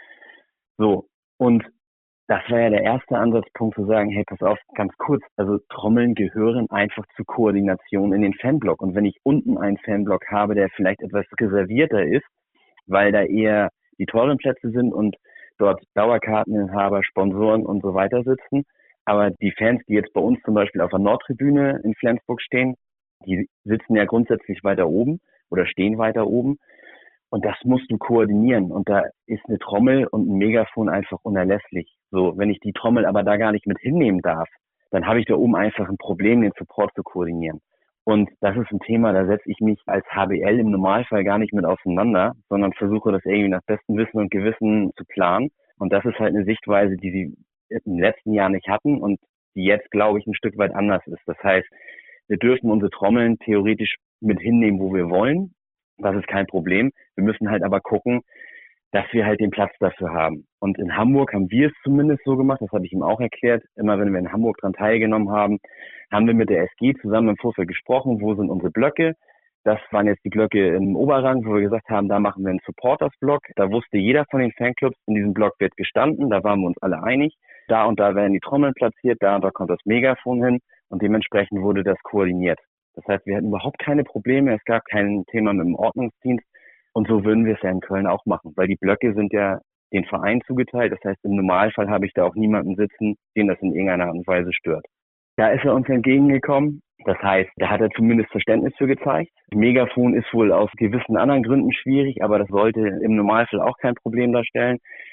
So, und das war ja der erste Ansatzpunkt zu sagen, hey, pass auf, ganz kurz, also Trommeln gehören einfach zur Koordination in den Fanblock. Und wenn ich unten einen Fanblock habe, der vielleicht etwas reservierter ist, weil da eher die teuren Plätze sind und dort Dauerkarteninhaber, Sponsoren und so weiter sitzen, aber die Fans, die jetzt bei uns zum Beispiel auf der Nordtribüne in Flensburg stehen, die sitzen ja grundsätzlich weiter oben oder stehen weiter oben. Und das musst du koordinieren. Und da ist eine Trommel und ein Megafon einfach unerlässlich. So, wenn ich die Trommel aber da gar nicht mit hinnehmen darf, dann habe ich da oben einfach ein Problem, den Support zu koordinieren. Und das ist ein Thema, da setze ich mich als HBL im Normalfall gar nicht mit auseinander, sondern versuche das irgendwie nach bestem Wissen und Gewissen zu planen. Und das ist halt eine Sichtweise, die sie im letzten Jahr nicht hatten und die jetzt, glaube ich, ein Stück weit anders ist. Das heißt, wir dürfen unsere Trommeln theoretisch mit hinnehmen, wo wir wollen. Das ist kein Problem. Wir müssen halt aber gucken, dass wir halt den Platz dafür haben. Und in Hamburg haben wir es zumindest so gemacht, das habe ich ihm auch erklärt. Immer wenn wir in Hamburg dran teilgenommen haben, haben wir mit der SG zusammen im Vorfeld gesprochen, wo sind unsere Blöcke. Das waren jetzt die Blöcke im Oberrang, wo wir gesagt haben, da machen wir einen Supporters-Block. Da wusste jeder von den Fanclubs, in diesem Block wird gestanden, da waren wir uns alle einig. Da und da werden die Trommeln platziert, da und da kommt das Megafon hin und dementsprechend wurde das koordiniert. Das heißt, wir hatten überhaupt keine Probleme, es gab kein Thema mit dem Ordnungsdienst und so würden wir es ja in Köln auch machen, weil die Blöcke sind ja den Verein zugeteilt. Das heißt, im Normalfall habe ich da auch niemanden sitzen, den das in irgendeiner Art und Weise stört. Da ist er uns entgegengekommen. Das heißt, da hat er zumindest Verständnis für gezeigt. Megafon ist wohl aus gewissen anderen Gründen schwierig, aber das sollte im Normalfall auch kein Problem darstellen.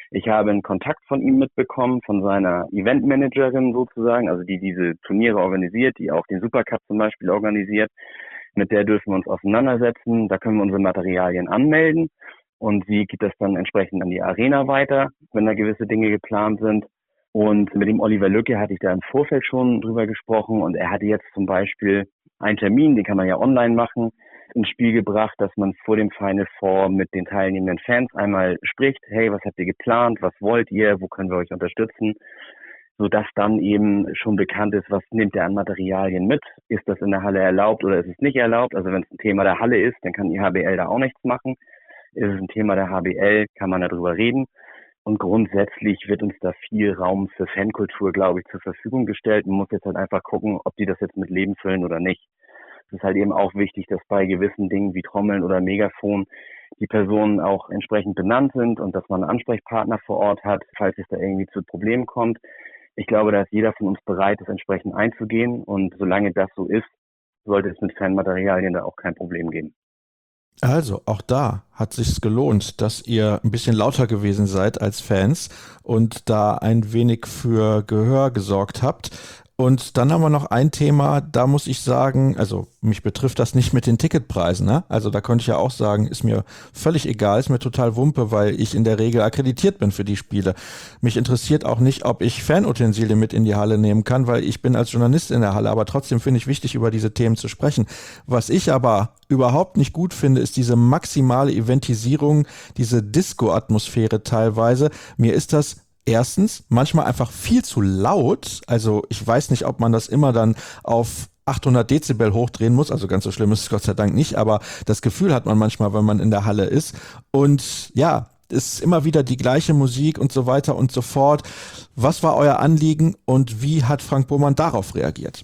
Ich habe einen Kontakt von ihm mitbekommen, von seiner Eventmanagerin sozusagen, also die diese Turniere organisiert, die auch den Supercup zum Beispiel organisiert. Mit der dürfen wir uns auseinandersetzen. Da können wir unsere Materialien anmelden und sie gibt das dann entsprechend an die Arena weiter, wenn da gewisse Dinge geplant sind. Und mit dem Oliver Lücke hatte ich da im Vorfeld schon drüber gesprochen und er hatte jetzt zum Beispiel einen Termin, den kann man ja online machen, ins Spiel gebracht, dass man vor dem Final Four mit den teilnehmenden Fans einmal spricht, hey, was habt ihr geplant, was wollt ihr, wo können wir euch unterstützen, sodass dann eben schon bekannt ist, was nimmt ihr an Materialien mit, ist das in der Halle erlaubt oder ist es nicht erlaubt, also wenn es ein Thema der Halle ist, dann kann die HBL da auch nichts machen, ist es ein Thema der HBL, kann man darüber reden. Und grundsätzlich wird uns da viel Raum für Fankultur, glaube ich, zur Verfügung gestellt. Man muss jetzt halt einfach gucken, ob die das jetzt mit Leben füllen oder nicht. Es ist halt eben auch wichtig, dass bei gewissen Dingen wie Trommeln oder Megafon die Personen auch entsprechend benannt sind und dass man einen Ansprechpartner vor Ort hat, falls es da irgendwie zu Problemen kommt. Ich glaube, da ist jeder von uns bereit, das entsprechend einzugehen. Und solange das so ist, sollte es mit Fanmaterialien da auch kein Problem geben. Also, auch da hat sich's gelohnt, dass ihr ein bisschen lauter gewesen seid als Fans und da ein wenig für Gehör gesorgt habt. Und dann haben wir noch ein Thema, da muss ich sagen, also mich betrifft das nicht mit den Ticketpreisen, ne? Also da konnte ich ja auch sagen, ist mir völlig egal, ist mir total Wumpe, weil ich in der Regel akkreditiert bin für die Spiele. Mich interessiert auch nicht, ob ich Fanutensilien mit in die Halle nehmen kann, weil ich bin als Journalist in der Halle, aber trotzdem finde ich wichtig, über diese Themen zu sprechen. Was ich aber überhaupt nicht gut finde, ist diese maximale Eventisierung, diese Disco-Atmosphäre teilweise. Mir ist das erstens manchmal einfach viel zu laut. Also ich weiß nicht, ob man das immer dann auf 800 Dezibel hochdrehen muss. Also ganz so schlimm ist es Gott sei Dank nicht. Aber das Gefühl hat man manchmal, wenn man in der Halle ist. Und ja, es ist immer wieder die gleiche Musik und so weiter und so fort. Was war euer Anliegen und wie hat Frank Bohmann darauf reagiert?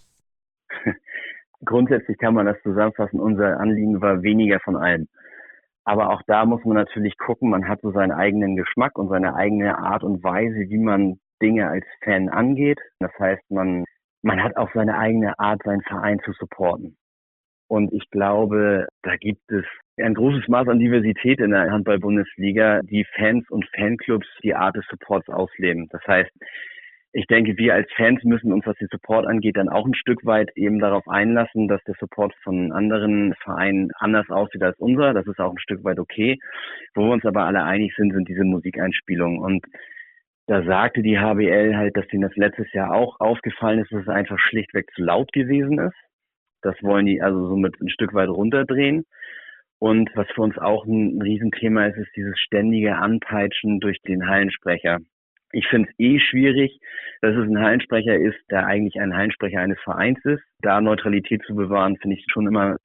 Grundsätzlich kann man das zusammenfassen. Unser Anliegen war weniger von allem. Aber auch da muss man natürlich gucken, man hat so seinen eigenen Geschmack und seine eigene Art und Weise, wie man Dinge als Fan angeht. Das heißt, man hat auch seine eigene Art, seinen Verein zu supporten. Und ich glaube, da gibt es ein großes Maß an Diversität in der Handball-Bundesliga, die Fans und Fanclubs die Art des Supports ausleben. Das heißt, ich denke, wir als Fans müssen uns, was den Support angeht, dann auch ein Stück weit eben darauf einlassen, dass der Support von anderen Vereinen anders aussieht als unser. Das ist auch ein Stück weit okay. Wo wir uns aber alle einig sind, sind diese Musikeinspielungen. Und da sagte die HBL halt, dass denen das letztes Jahr auch aufgefallen ist, dass es einfach schlichtweg zu laut gewesen ist. Das wollen die also somit ein Stück weit runterdrehen. Und was für uns auch ein Riesenthema ist, ist dieses ständige Anpeitschen durch den Hallensprecher. Ich finde es schwierig, dass es ein Hallensprecher ist, der eigentlich ein Hallensprecher eines Vereins ist. Da Neutralität zu bewahren, finde ich schon immer,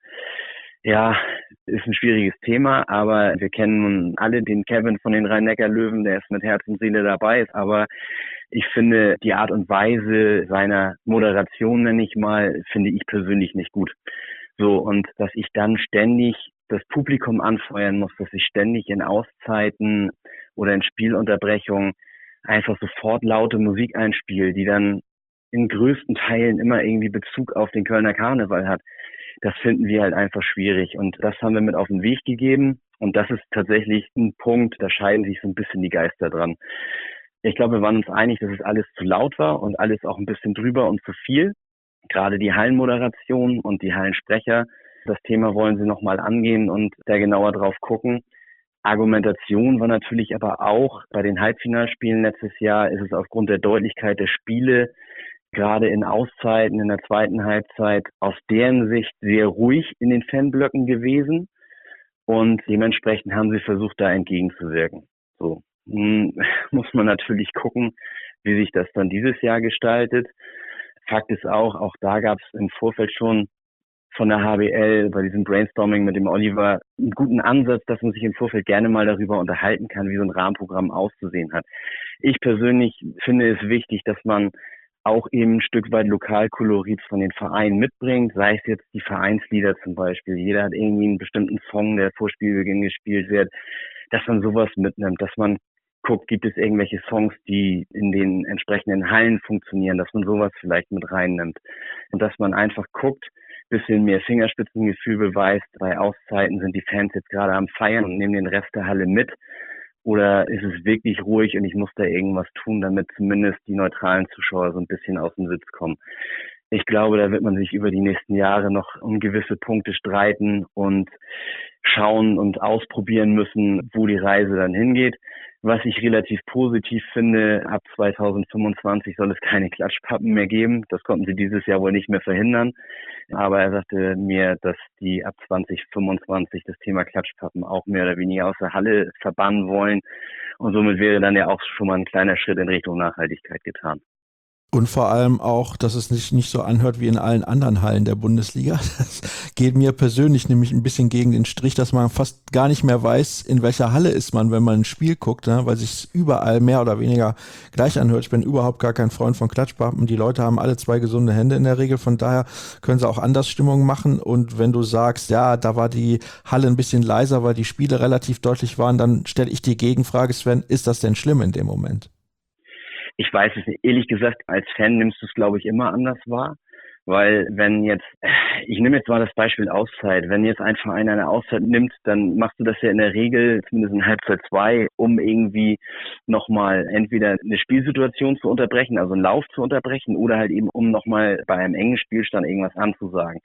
ja, ist ein schwieriges Thema. Aber wir kennen nun alle den Kevin von den Rhein-Neckar-Löwen, der ist mit Herz und Seele dabei. Aber ich finde die Art und Weise seiner Moderation, nenne ich mal, finde ich persönlich nicht gut. So, und dass ich dann ständig das Publikum anfeuern muss, dass ich ständig in Auszeiten oder in Spielunterbrechungen einfach sofort laute Musik einspiele, die dann in größten Teilen immer irgendwie Bezug auf den Kölner Karneval hat. Das finden wir halt einfach schwierig und das haben wir mit auf den Weg gegeben und das ist tatsächlich ein Punkt, da scheiden sich so ein bisschen die Geister dran. Ich glaube, wir waren uns einig, dass es alles zu laut war und alles auch ein bisschen drüber und zu viel. Gerade die Hallenmoderation und die Hallensprecher, das Thema wollen sie nochmal angehen und da genauer drauf gucken. Argumentation war natürlich aber auch bei den Halbfinalspielen letztes Jahr, ist es aufgrund der Deutlichkeit der Spiele, gerade in Auszeiten, in der zweiten Halbzeit, aus deren Sicht sehr ruhig in den Fanblöcken gewesen. Und dementsprechend haben sie versucht, da entgegenzuwirken. So, muss man natürlich gucken, wie sich das dann dieses Jahr gestaltet. Fakt ist auch da gab es im Vorfeld schon von der HBL bei diesem Brainstorming mit dem Oliver einen guten Ansatz, dass man sich im Vorfeld gerne mal darüber unterhalten kann, wie so ein Rahmenprogramm auszusehen hat. Ich persönlich finde es wichtig, dass man auch eben ein Stück weit Lokalkolorit von den Vereinen mitbringt, sei es jetzt die Vereinslieder zum Beispiel. Jeder hat irgendwie einen bestimmten Song, der vor Spielbeginn gespielt wird, dass man sowas mitnimmt, dass man guckt, gibt es irgendwelche Songs, die in den entsprechenden Hallen funktionieren, dass man sowas vielleicht mit reinnimmt und dass man einfach guckt, bisschen mehr Fingerspitzengefühl beweist. Bei Auszeiten sind die Fans jetzt gerade am Feiern und nehmen den Rest der Halle mit. Oder ist es wirklich ruhig und ich muss da irgendwas tun, damit zumindest die neutralen Zuschauer so ein bisschen aus dem Sitz kommen? Ich glaube, da wird man sich über die nächsten Jahre noch um gewisse Punkte streiten und schauen und ausprobieren müssen, wo die Reise dann hingeht. Was ich relativ positiv finde, ab 2025 soll es keine Klatschpappen mehr geben. Das konnten sie dieses Jahr wohl nicht mehr verhindern. Aber er sagte mir, dass die ab 2025 das Thema Klatschpappen auch mehr oder weniger aus der Halle verbannen wollen. Und somit wäre dann ja auch schon mal ein kleiner Schritt in Richtung Nachhaltigkeit getan. Und vor allem auch, dass es nicht so anhört wie in allen anderen Hallen der Bundesliga. Das geht mir persönlich nämlich ein bisschen gegen den Strich, dass man fast gar nicht mehr weiß, in welcher Halle ist man, wenn man ein Spiel guckt, ne? Weil sich überall mehr oder weniger gleich anhört. Ich bin überhaupt gar kein Freund von Klatschpappen. Die Leute haben alle 2 gesunde Hände in der Regel, von daher können sie auch anders Stimmung machen. Und wenn du sagst, ja, da war die Halle ein bisschen leiser, weil die Spiele relativ deutlich waren, dann stelle ich die Gegenfrage, Sven, ist das denn schlimm in dem Moment? Ich weiß es nicht. Ehrlich gesagt, als Fan nimmst du es, glaube ich, immer anders wahr. Weil wenn jetzt, ich nehme jetzt mal das Beispiel Auszeit, wenn jetzt ein Verein eine Auszeit nimmt, dann machst du das ja in der Regel, zumindest in Halbzeit 2, um irgendwie nochmal entweder eine Spielsituation zu unterbrechen, also einen Lauf zu unterbrechen, oder halt eben, um nochmal bei einem engen Spielstand irgendwas anzusagen.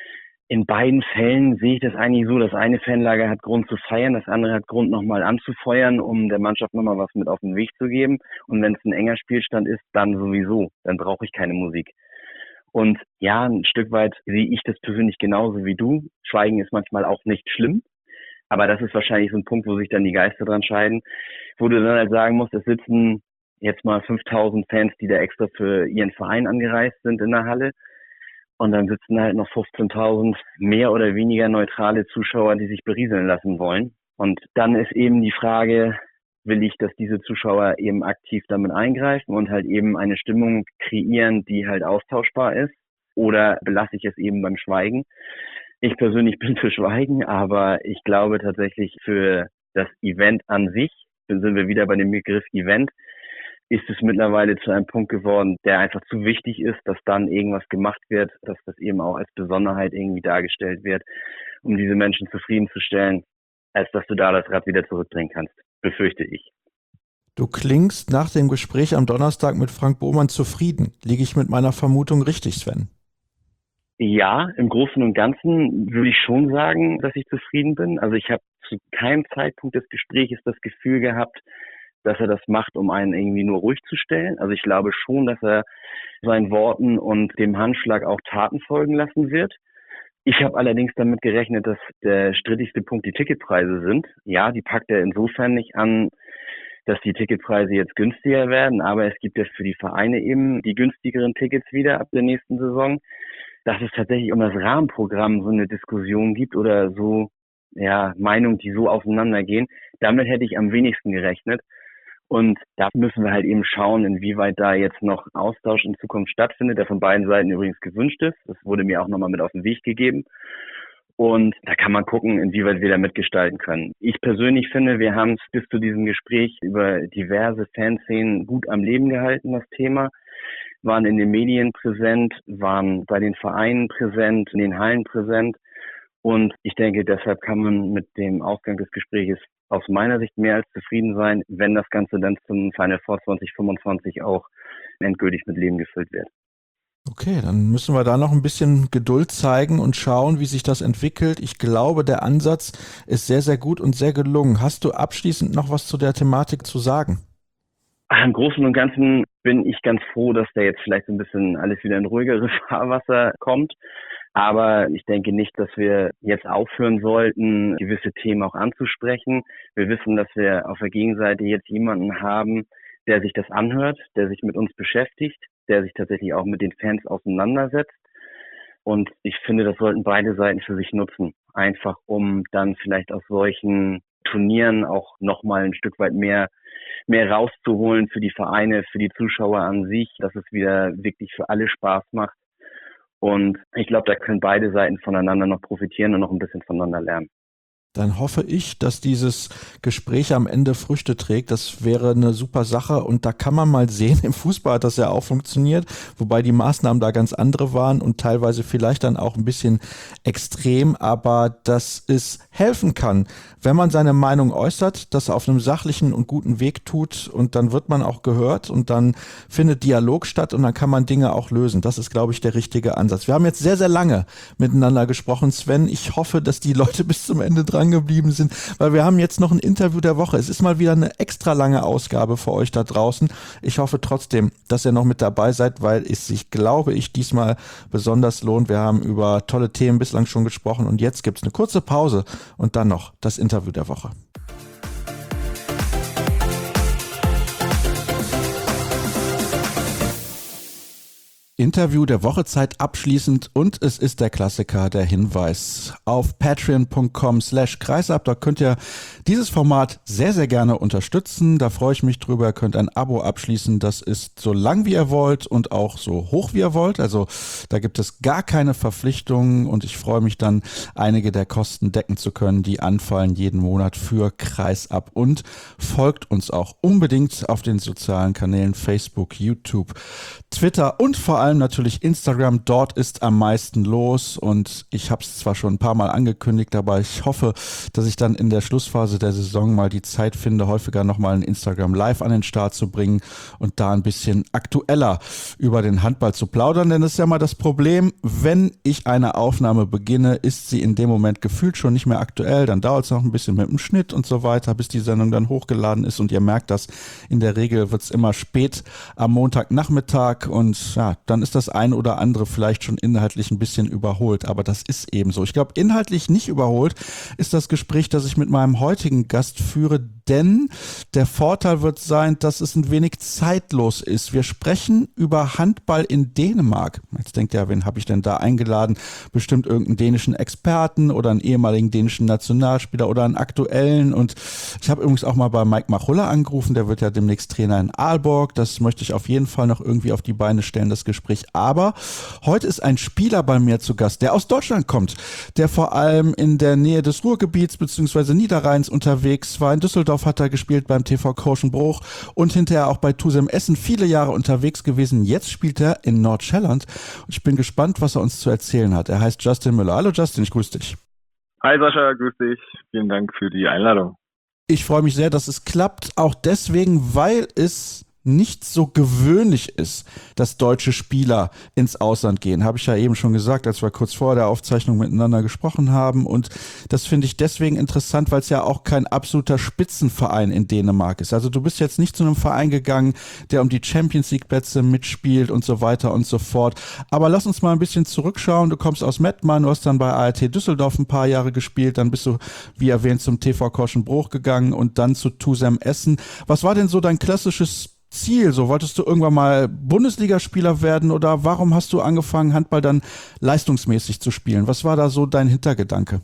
In beiden Fällen sehe ich das eigentlich so, das eine Fanlager hat Grund zu feiern, das andere hat Grund nochmal anzufeuern, um der Mannschaft nochmal was mit auf den Weg zu geben. Und wenn es ein enger Spielstand ist, dann sowieso, dann brauche ich keine Musik. Und ja, ein Stück weit sehe ich das persönlich genauso wie du. Schweigen ist manchmal auch nicht schlimm, aber das ist wahrscheinlich so ein Punkt, wo sich dann die Geister dran scheiden, wo du dann halt sagen musst, es sitzen jetzt mal 5.000 Fans, die da extra für ihren Verein angereist sind in der Halle. Und dann sitzen halt noch 15.000 mehr oder weniger neutrale Zuschauer, die sich berieseln lassen wollen. Und dann ist eben die Frage, will ich, dass diese Zuschauer eben aktiv damit eingreifen und halt eben eine Stimmung kreieren, die halt austauschbar ist? Oder belasse ich es eben beim Schweigen? Ich persönlich bin für Schweigen, aber ich glaube tatsächlich für das Event an sich, dann sind wir wieder bei dem Begriff Event, ist es mittlerweile zu einem Punkt geworden, der einfach zu wichtig ist, dass dann irgendwas gemacht wird, dass das eben auch als Besonderheit irgendwie dargestellt wird, um diese Menschen zufriedenzustellen, als dass du da das Rad wieder zurückdrehen kannst, befürchte ich. Du klingst nach dem Gespräch am Donnerstag mit Frank Bohmann zufrieden. Liege ich mit meiner Vermutung richtig, Sven? Ja, im Großen und Ganzen würde ich schon sagen, dass ich zufrieden bin. Also ich habe zu keinem Zeitpunkt des Gesprächs das Gefühl gehabt, dass er das macht, um einen irgendwie nur ruhig zu stellen. Also ich glaube schon, dass er seinen Worten und dem Handschlag auch Taten folgen lassen wird. Ich habe allerdings damit gerechnet, dass der strittigste Punkt die Ticketpreise sind. Ja, die packt er insofern nicht an, dass die Ticketpreise jetzt günstiger werden, aber es gibt ja für die Vereine eben die günstigeren Tickets wieder ab der nächsten Saison. Dass es tatsächlich um das Rahmenprogramm so eine Diskussion gibt oder so, ja, Meinungen, die so auseinandergehen, damit hätte ich am wenigsten gerechnet. Und da müssen wir halt eben schauen, inwieweit da jetzt noch Austausch in Zukunft stattfindet, der von beiden Seiten übrigens gewünscht ist. Das wurde mir auch nochmal mit auf den Weg gegeben. Und da kann man gucken, inwieweit wir da mitgestalten können. Ich persönlich finde, wir haben es bis zu diesem Gespräch über diverse Fanszenen gut am Leben gehalten, das Thema. Waren in den Medien präsent, waren bei den Vereinen präsent, in den Hallen präsent. Und ich denke, deshalb kann man mit dem Ausgang des Gesprächs aus meiner Sicht mehr als zufrieden sein, wenn das Ganze dann zum Final Four 2025 auch endgültig mit Leben gefüllt wird. Okay, dann müssen wir da noch ein bisschen Geduld zeigen und schauen, wie sich das entwickelt. Ich glaube, der Ansatz ist sehr, sehr gut und sehr gelungen. Hast du abschließend noch was zu der Thematik zu sagen? Im Großen und Ganzen bin ich ganz froh, dass da jetzt vielleicht so ein bisschen alles wieder in ruhigeres Fahrwasser kommt. Aber ich denke nicht, dass wir jetzt aufhören sollten, gewisse Themen auch anzusprechen. Wir wissen, dass wir auf der Gegenseite jetzt jemanden haben, der sich das anhört, der sich mit uns beschäftigt, der sich tatsächlich auch mit den Fans auseinandersetzt. Und ich finde, das sollten beide Seiten für sich nutzen. Einfach um dann vielleicht aus solchen Turnieren auch nochmal ein Stück weit mehr rauszuholen für die Vereine, für die Zuschauer an sich, dass es wieder wirklich für alle Spaß macht. Und ich glaube, da können beide Seiten voneinander noch profitieren und noch ein bisschen voneinander lernen. dann hoffe ich, dass dieses Gespräch am Ende Früchte trägt. Das wäre eine super Sache und da kann man mal sehen, im Fußball hat das ja auch funktioniert, wobei die Maßnahmen da ganz andere waren und teilweise vielleicht dann auch ein bisschen extrem, aber dass es helfen kann, wenn man seine Meinung äußert, das auf einem sachlichen und guten Weg tut und dann wird man auch gehört und dann findet Dialog statt und dann kann man Dinge auch lösen. Das ist, glaube ich, der richtige Ansatz. Wir haben jetzt sehr, sehr lange miteinander gesprochen, Sven. Ich hoffe, dass die Leute bis zum Ende dran geblieben sind, weil wir haben jetzt noch ein Interview der Woche. Es ist mal wieder eine extra lange Ausgabe für euch da draußen. Ich hoffe trotzdem, dass ihr noch mit dabei seid, weil es sich, glaube ich, diesmal besonders lohnt. Wir haben über tolle Themen bislang schon gesprochen und jetzt gibt es eine kurze Pause und dann noch das Interview der Woche. Interview der Woche Zeit abschließend und es ist der Klassiker, der Hinweis auf patreon.com/kreisab. Da könnt ihr dieses Format sehr, sehr gerne unterstützen. Da freue ich mich drüber. Ihr könnt ein Abo abschließen. Das ist so lang wie ihr wollt und auch so hoch wie ihr wollt. Also da gibt es gar keine Verpflichtungen und ich freue mich dann, einige der Kosten decken zu können, die anfallen jeden Monat für Kreisab. Und folgt uns auch unbedingt auf den sozialen Kanälen Facebook, YouTube, Twitter und vor allem natürlich Instagram. Dort ist am meisten los und ich habe es zwar schon ein paar Mal angekündigt, aber ich hoffe, dass ich dann in der Schlussphase der Saison mal die Zeit finde, häufiger nochmal ein Instagram Live an den Start zu bringen und da ein bisschen aktueller über den Handball zu plaudern, denn das ist ja mal das Problem, wenn ich eine Aufnahme beginne, ist sie in dem Moment gefühlt schon nicht mehr aktuell, dann dauert es noch ein bisschen mit dem Schnitt und so weiter, bis die Sendung dann hochgeladen ist und ihr merkt das, in der Regel wird es immer spät am Montagnachmittag und ja, dann ist das ein oder andere vielleicht schon inhaltlich ein bisschen überholt, aber das ist eben so. Ich glaube, inhaltlich nicht überholt ist das Gespräch, das ich mit meinem heutigen Gast führe, denn der Vorteil wird sein, dass es ein wenig zeitlos ist. Wir sprechen über Handball in Dänemark. Jetzt denkt ihr, wen habe ich denn da eingeladen? Bestimmt irgendeinen dänischen Experten oder einen ehemaligen dänischen Nationalspieler oder einen aktuellen. Und ich habe übrigens auch mal bei Mike Machulla angerufen, der wird ja demnächst Trainer in Aalborg. Das möchte ich auf jeden Fall noch irgendwie auf die Beine stellen, das Gespräch. Aber heute ist ein Spieler bei mir zu Gast, der aus Deutschland kommt, der vor allem in der Nähe des Ruhrgebiets bzw. Niederrheins unterwegs war. In Düsseldorf hat er gespielt beim TV Korschenbruch und hinterher auch bei Tusem Essen viele Jahre unterwegs gewesen. Jetzt spielt er in Nordsjælland und ich bin gespannt, was er uns zu erzählen hat. Er heißt Justin Müller. Hallo Justin, ich grüße dich. Hi Sascha, grüß dich. Vielen Dank für die Einladung. Ich freue mich sehr, dass es klappt, auch deswegen, weil es nicht so gewöhnlich ist, dass deutsche Spieler ins Ausland gehen. Habe ich ja eben schon gesagt, als wir kurz vor der Aufzeichnung miteinander gesprochen haben. Und das finde ich deswegen interessant, weil es ja auch kein absoluter Spitzenverein in Dänemark ist. Also du bist jetzt nicht zu einem Verein gegangen, der um die Champions League Plätze mitspielt und so weiter und so fort. Aber lass uns mal ein bisschen zurückschauen. Du kommst aus Mettmann, du hast dann bei ART Düsseldorf ein paar Jahre gespielt. Dann bist du, wie erwähnt, zum TV Korschenbruch gegangen und dann zu Tusem Essen. Was war denn so dein klassisches Ziel? So, wolltest du irgendwann mal Bundesligaspieler werden oder warum hast du angefangen, Handball dann leistungsmäßig zu spielen? Was war da so dein Hintergedanke?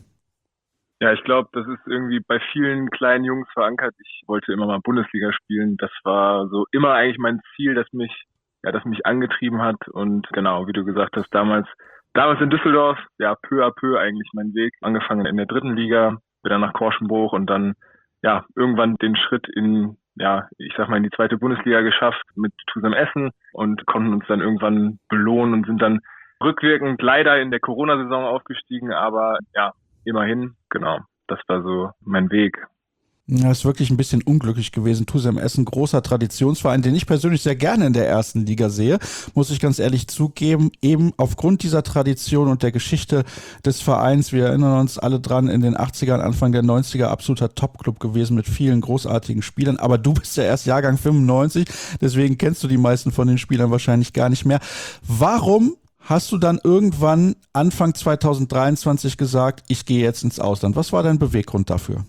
Ja, ich glaube, das ist irgendwie bei vielen kleinen Jungs verankert. Ich wollte immer mal Bundesliga spielen. Das war so immer eigentlich mein Ziel, das mich angetrieben hat. Und genau, wie du gesagt hast, damals in Düsseldorf, ja, peu à peu eigentlich mein Weg. Angefangen in der 3. Liga, bin dann nach Korschenbruch und dann, ja, irgendwann den Schritt in die 2. Bundesliga geschafft mit Tusem Essen und konnten uns dann irgendwann belohnen und sind dann rückwirkend leider in der Corona-Saison aufgestiegen, aber ja, immerhin, genau, das war so mein Weg. Ja, ist wirklich ein bisschen unglücklich gewesen. Tusem Essen, großer Traditionsverein, den ich persönlich sehr gerne in der 1. Liga sehe, muss ich ganz ehrlich zugeben, eben aufgrund dieser Tradition und der Geschichte des Vereins. Wir erinnern uns alle dran, in den 80ern, Anfang der 90er, absoluter Top-Club gewesen mit vielen großartigen Spielern. Aber du bist ja erst Jahrgang 95, deswegen kennst du die meisten von den Spielern wahrscheinlich gar nicht mehr. Warum hast du dann irgendwann Anfang 2023 gesagt, ich gehe jetzt ins Ausland? Was war dein Beweggrund dafür?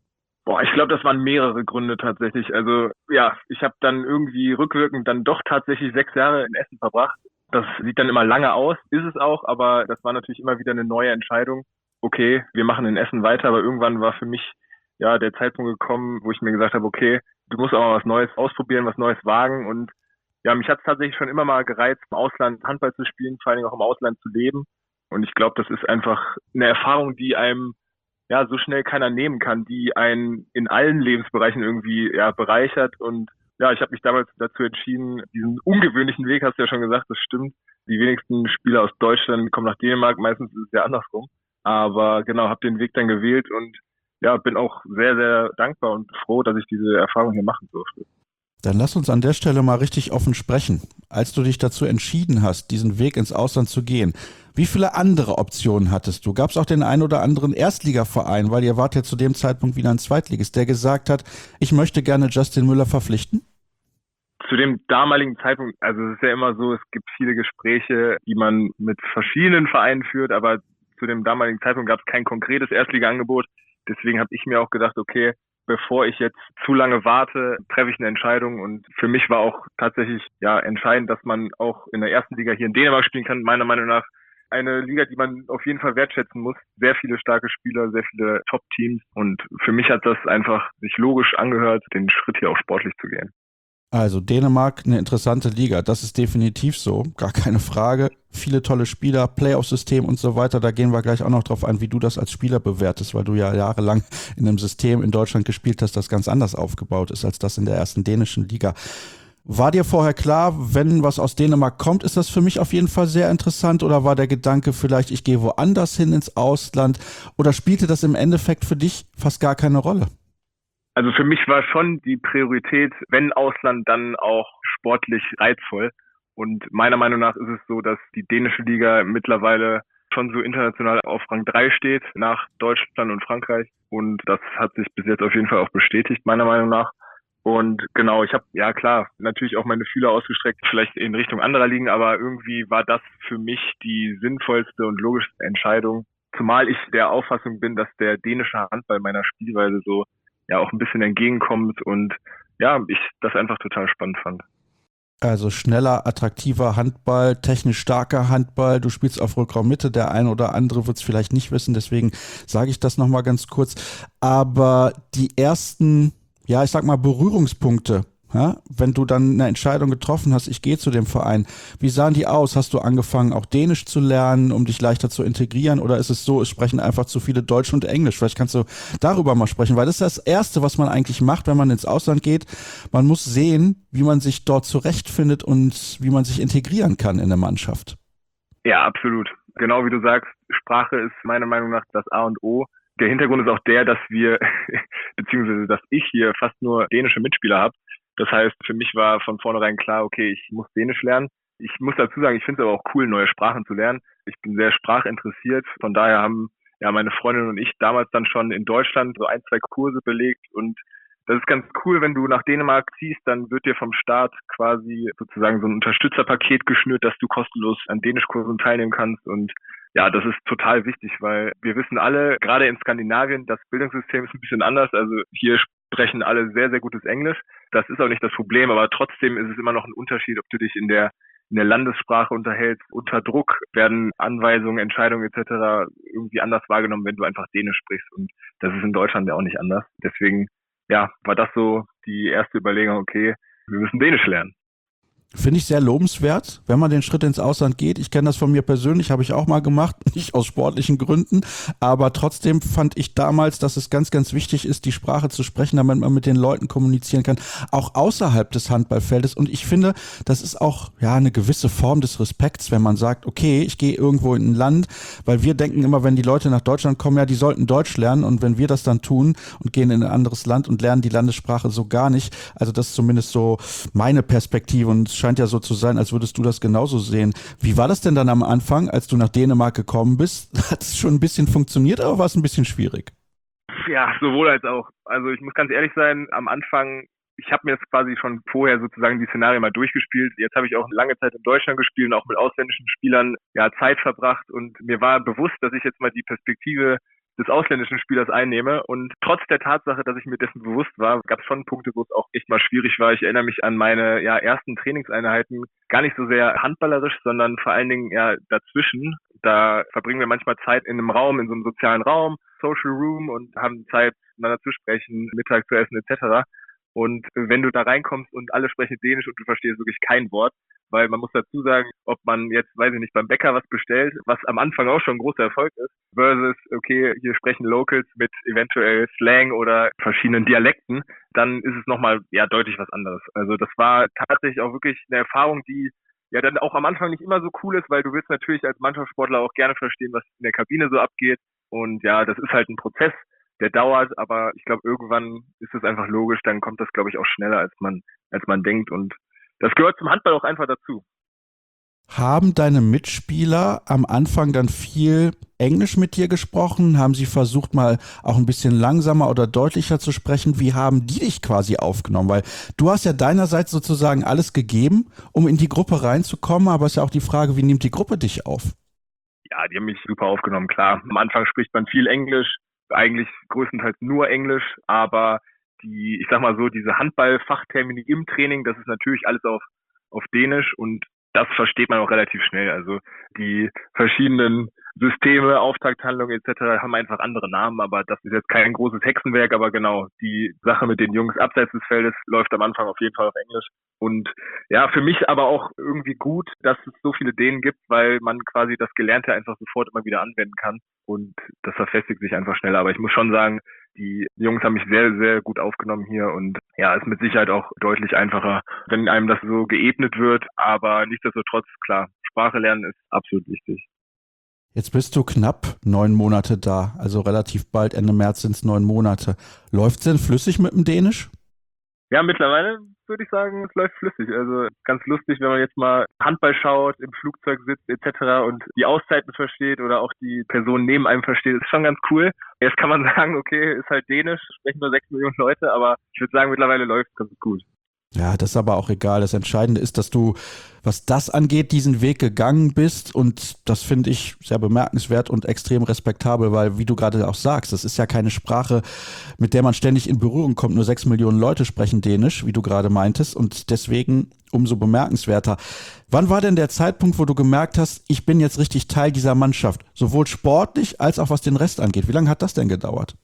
Ich glaube, das waren mehrere Gründe tatsächlich. Also ja, ich habe dann irgendwie rückwirkend dann doch tatsächlich 6 Jahre in Essen verbracht. Das sieht dann immer lange aus, ist es auch, aber das war natürlich immer wieder eine neue Entscheidung. Okay, wir machen in Essen weiter, aber irgendwann war für mich ja der Zeitpunkt gekommen, wo ich mir gesagt habe, okay, du musst auch mal was Neues ausprobieren, was Neues wagen. Und ja, mich hat es tatsächlich schon immer mal gereizt, im Ausland Handball zu spielen, vor allen Dingen auch im Ausland zu leben. Und ich glaube, das ist einfach eine Erfahrung, die einem ja so schnell keiner nehmen kann, die einen in allen Lebensbereichen irgendwie ja bereichert. Und ja, ich habe mich damals dazu entschieden, diesen ungewöhnlichen Weg, hast du ja schon gesagt, das stimmt. Die wenigsten Spieler aus Deutschland kommen nach Dänemark, meistens ist es ja andersrum. Aber genau, habe den Weg dann gewählt und ja, bin auch sehr, sehr dankbar und froh, dass ich diese Erfahrung hier machen durfte. Dann lass uns an der Stelle mal richtig offen sprechen. Als du dich dazu entschieden hast, diesen Weg ins Ausland zu gehen, wie viele andere Optionen hattest du? Gab es auch den einen oder anderen Erstligaverein, weil ihr wart ja zu dem Zeitpunkt wieder ein Zweitligist, der gesagt hat, ich möchte gerne Justin Müller verpflichten? Zu dem damaligen Zeitpunkt, also es ist ja immer so, es gibt viele Gespräche, die man mit verschiedenen Vereinen führt, aber zu dem damaligen Zeitpunkt gab es kein konkretes Erstliga-Angebot. Deswegen habe ich mir auch gedacht, okay, bevor ich jetzt zu lange warte, treffe ich eine Entscheidung. Und für mich war auch tatsächlich ja entscheidend, dass man auch in der ersten Liga hier in Dänemark spielen kann. Meiner Meinung nach eine Liga, die man auf jeden Fall wertschätzen muss. Sehr viele starke Spieler, sehr viele Top-Teams. Und für mich hat das einfach sich logisch angehört, den Schritt hier auch sportlich zu gehen. Also Dänemark, eine interessante Liga, das ist definitiv so, gar keine Frage. Viele tolle Spieler, Playoff-System und so weiter, da gehen wir gleich auch noch drauf ein, wie du das als Spieler bewertest, weil du ja jahrelang in einem System in Deutschland gespielt hast, das ganz anders aufgebaut ist als das in der ersten dänischen Liga. War dir vorher klar, wenn was aus Dänemark kommt, ist das für mich auf jeden Fall sehr interessant, oder war der Gedanke vielleicht, ich gehe woanders hin ins Ausland, oder spielte das im Endeffekt für dich fast gar keine Rolle? Also für mich war schon die Priorität, wenn Ausland, dann auch sportlich reizvoll. Und meiner Meinung nach ist es so, dass die dänische Liga mittlerweile schon so international auf Rang 3 steht, nach Deutschland und Frankreich. Und das hat sich bis jetzt auf jeden Fall auch bestätigt, meiner Meinung nach. Und genau, ich habe, ja klar, natürlich auch meine Fühler ausgestreckt, vielleicht in Richtung anderer Ligen, aber irgendwie war das für mich die sinnvollste und logischste Entscheidung. Zumal ich der Auffassung bin, dass der dänische Handball meiner Spielweise so ja auch ein bisschen entgegenkommt und ja, ich das einfach total spannend fand. Also schneller, attraktiver Handball, technisch starker Handball. Du spielst auf Rückraummitte, der ein oder andere wird es vielleicht nicht wissen, deswegen sage ich das nochmal ganz kurz. Aber die ersten, ja, ich sag mal Berührungspunkte, ja, wenn du dann eine Entscheidung getroffen hast, ich gehe zu dem Verein, wie sahen die aus? Hast du angefangen, auch Dänisch zu lernen, um dich leichter zu integrieren? Oder ist es so, es sprechen einfach zu viele Deutsch und Englisch? Vielleicht kannst du darüber mal sprechen, weil das ist das Erste, was man eigentlich macht, wenn man ins Ausland geht. Man muss sehen, wie man sich dort zurechtfindet und wie man sich integrieren kann in der Mannschaft. Ja, absolut. Genau wie du sagst, Sprache ist meiner Meinung nach das A und O. Der Hintergrund ist auch der, dass wir, beziehungsweise dass ich hier fast nur dänische Mitspieler habe. Das heißt, für mich war von vornherein klar, okay, ich muss Dänisch lernen. Ich muss dazu sagen, ich finde es aber auch cool, neue Sprachen zu lernen. Ich bin sehr sprachinteressiert. Von daher haben ja meine Freundin und ich damals dann schon in Deutschland so 1, 2 Kurse belegt. Und das ist ganz cool, wenn du nach Dänemark ziehst, dann wird dir vom Staat quasi sozusagen so ein Unterstützerpaket geschnürt, dass du kostenlos an Dänischkursen teilnehmen kannst. Und ja, das ist total wichtig, weil wir wissen alle, gerade in Skandinavien, das Bildungssystem ist ein bisschen anders. Also hier sprechen alle sehr, sehr gutes Englisch. Das ist auch nicht das Problem, aber trotzdem ist es immer noch ein Unterschied, ob du dich in der Landessprache unterhältst. Unter Druck werden Anweisungen, Entscheidungen etc. irgendwie anders wahrgenommen, wenn du einfach Dänisch sprichst. Und das ist in Deutschland ja auch nicht anders. Deswegen, ja, war das so die erste Überlegung, okay, wir müssen Dänisch lernen. Finde ich sehr lobenswert, wenn man den Schritt ins Ausland geht. Ich kenne das von mir persönlich, habe ich auch mal gemacht, nicht aus sportlichen Gründen, aber trotzdem fand ich damals, dass es ganz, ganz wichtig ist, die Sprache zu sprechen, damit man mit den Leuten kommunizieren kann, auch außerhalb des Handballfeldes. Und ich finde, das ist auch ja eine gewisse Form des Respekts, wenn man sagt, okay, ich gehe irgendwo in ein Land, weil wir denken immer, wenn die Leute nach Deutschland kommen, ja, die sollten Deutsch lernen, und wenn wir das dann tun und gehen in ein anderes Land und lernen die Landessprache so gar nicht, also das ist zumindest so meine Perspektive, und es scheint ja so zu sein, als würdest du das genauso sehen. Wie war das denn dann am Anfang, als du nach Dänemark gekommen bist? Hat es schon ein bisschen funktioniert, aber war es ein bisschen schwierig? Ja, sowohl als auch. Also ich muss ganz ehrlich sein, am Anfang, ich habe mir jetzt quasi schon vorher sozusagen die Szenarien mal durchgespielt. Jetzt habe ich auch lange Zeit in Deutschland gespielt und auch mit ausländischen Spielern ja Zeit verbracht, und mir war bewusst, dass ich jetzt mal die Perspektive des ausländischen Spielers einnehme. Und trotz der Tatsache, dass ich mir dessen bewusst war, gab es schon Punkte, wo es auch echt mal schwierig war. Ich erinnere mich an meine ersten Trainingseinheiten, gar nicht so sehr handballerisch, sondern vor allen Dingen dazwischen. Da verbringen wir manchmal Zeit in einem Raum, in so einem sozialen Raum, Social Room, und haben Zeit, miteinander zu sprechen, Mittag zu essen etc. Und wenn du da reinkommst und alle sprechen Dänisch und du verstehst wirklich kein Wort, weil man muss dazu sagen, ob man jetzt, weiß ich nicht, beim Bäcker was bestellt, was am Anfang auch schon ein großer Erfolg ist, versus, okay, hier sprechen Locals mit eventuell Slang oder verschiedenen Dialekten, dann ist es nochmal, ja, deutlich was anderes. Also das war tatsächlich auch wirklich eine Erfahrung, die ja dann auch am Anfang nicht immer so cool ist, weil du willst natürlich als Mannschaftssportler auch gerne verstehen, was in der Kabine so abgeht. Und ja, das ist halt ein Prozess, der dauert, aber ich glaube, irgendwann ist es einfach logisch, dann kommt das, glaube ich, auch schneller, als man denkt. Und das gehört zum Handball auch einfach dazu. Haben deine Mitspieler am Anfang dann viel Englisch mit dir gesprochen? Haben sie versucht, mal auch ein bisschen langsamer oder deutlicher zu sprechen? Wie haben die dich quasi aufgenommen? Weil du hast ja deinerseits sozusagen alles gegeben, um in die Gruppe reinzukommen, aber es ist ja auch die Frage, wie nimmt die Gruppe dich auf? Ja, die haben mich super aufgenommen, klar. Am Anfang spricht man viel Englisch, eigentlich größtenteils nur Englisch, aber ich sag mal so, diese Handball-Fachtermini im Training, das ist natürlich alles auf Dänisch und das versteht man auch relativ schnell. Also die verschiedenen Systeme, Auftakthandlungen etc. haben einfach andere Namen, aber das ist jetzt kein großes Hexenwerk, aber genau, die Sache mit den Jungs abseits des Feldes läuft am Anfang auf jeden Fall auf Englisch. Und ja, für mich aber auch irgendwie gut, dass es so viele Dänen gibt, weil man quasi das Gelernte einfach sofort immer wieder anwenden kann und das verfestigt sich einfach schneller. Aber ich muss schon sagen, die Jungs haben mich sehr, sehr gut aufgenommen hier und ja, ist mit Sicherheit auch deutlich einfacher, wenn einem das so geebnet wird, aber nichtsdestotrotz, klar, Sprache lernen ist absolut wichtig. Jetzt bist du knapp 9 Monate da, also relativ bald, Ende März sind es 9 Monate. Läuft's denn flüssig mit dem Dänisch? Ja, mittlerweile würde ich sagen, es läuft flüssig. Also ganz lustig, wenn man jetzt mal Handball schaut, im Flugzeug sitzt etc. und die Auszeiten versteht oder auch die Person neben einem versteht, ist schon ganz cool. Jetzt kann man sagen, okay, ist halt Dänisch, sprechen nur 6 Millionen Leute, aber ich würde sagen, mittlerweile läuft es ganz gut. Ja, das ist aber auch egal. Das Entscheidende ist, dass du, was das angeht, diesen Weg gegangen bist und das finde ich sehr bemerkenswert und extrem respektabel, weil, wie du gerade auch sagst, das ist ja keine Sprache, mit der man ständig in Berührung kommt. Nur 6 Millionen Leute sprechen Dänisch, wie du gerade meintest und deswegen umso bemerkenswerter. Wann war denn der Zeitpunkt, wo du gemerkt hast, ich bin jetzt richtig Teil dieser Mannschaft, sowohl sportlich als auch was den Rest angeht? Wie lange hat das denn gedauert?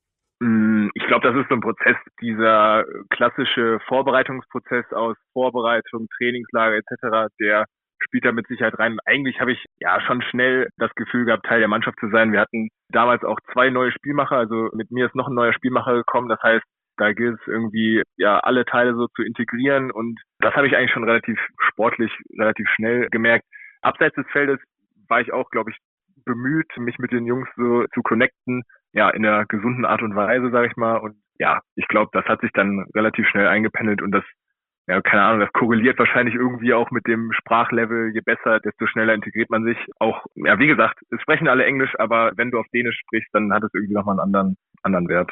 Ich glaube, das ist so ein Prozess, dieser klassische Vorbereitungsprozess aus Vorbereitung, Trainingslager etc., der spielt da mit Sicherheit rein. Eigentlich habe ich ja schon schnell das Gefühl gehabt, Teil der Mannschaft zu sein. Wir hatten damals auch 2 neue Spielmacher, also mit mir ist noch ein neuer Spielmacher gekommen. Das heißt, da gilt es irgendwie, ja, alle Teile so zu integrieren und das habe ich eigentlich schon relativ sportlich, relativ schnell gemerkt. Abseits des Feldes war ich auch, glaube ich, bemüht, mich mit den Jungs so zu connecten, ja, in einer gesunden Art und Weise, sage ich mal. Und ja, ich glaube, das hat sich dann relativ schnell eingependelt und das, ja, keine Ahnung, das korreliert wahrscheinlich irgendwie auch mit dem Sprachlevel. Je besser, desto schneller integriert man sich. Auch, ja, wie gesagt, es sprechen alle Englisch, aber wenn du auf Dänisch sprichst, dann hat es irgendwie nochmal einen anderen Wert.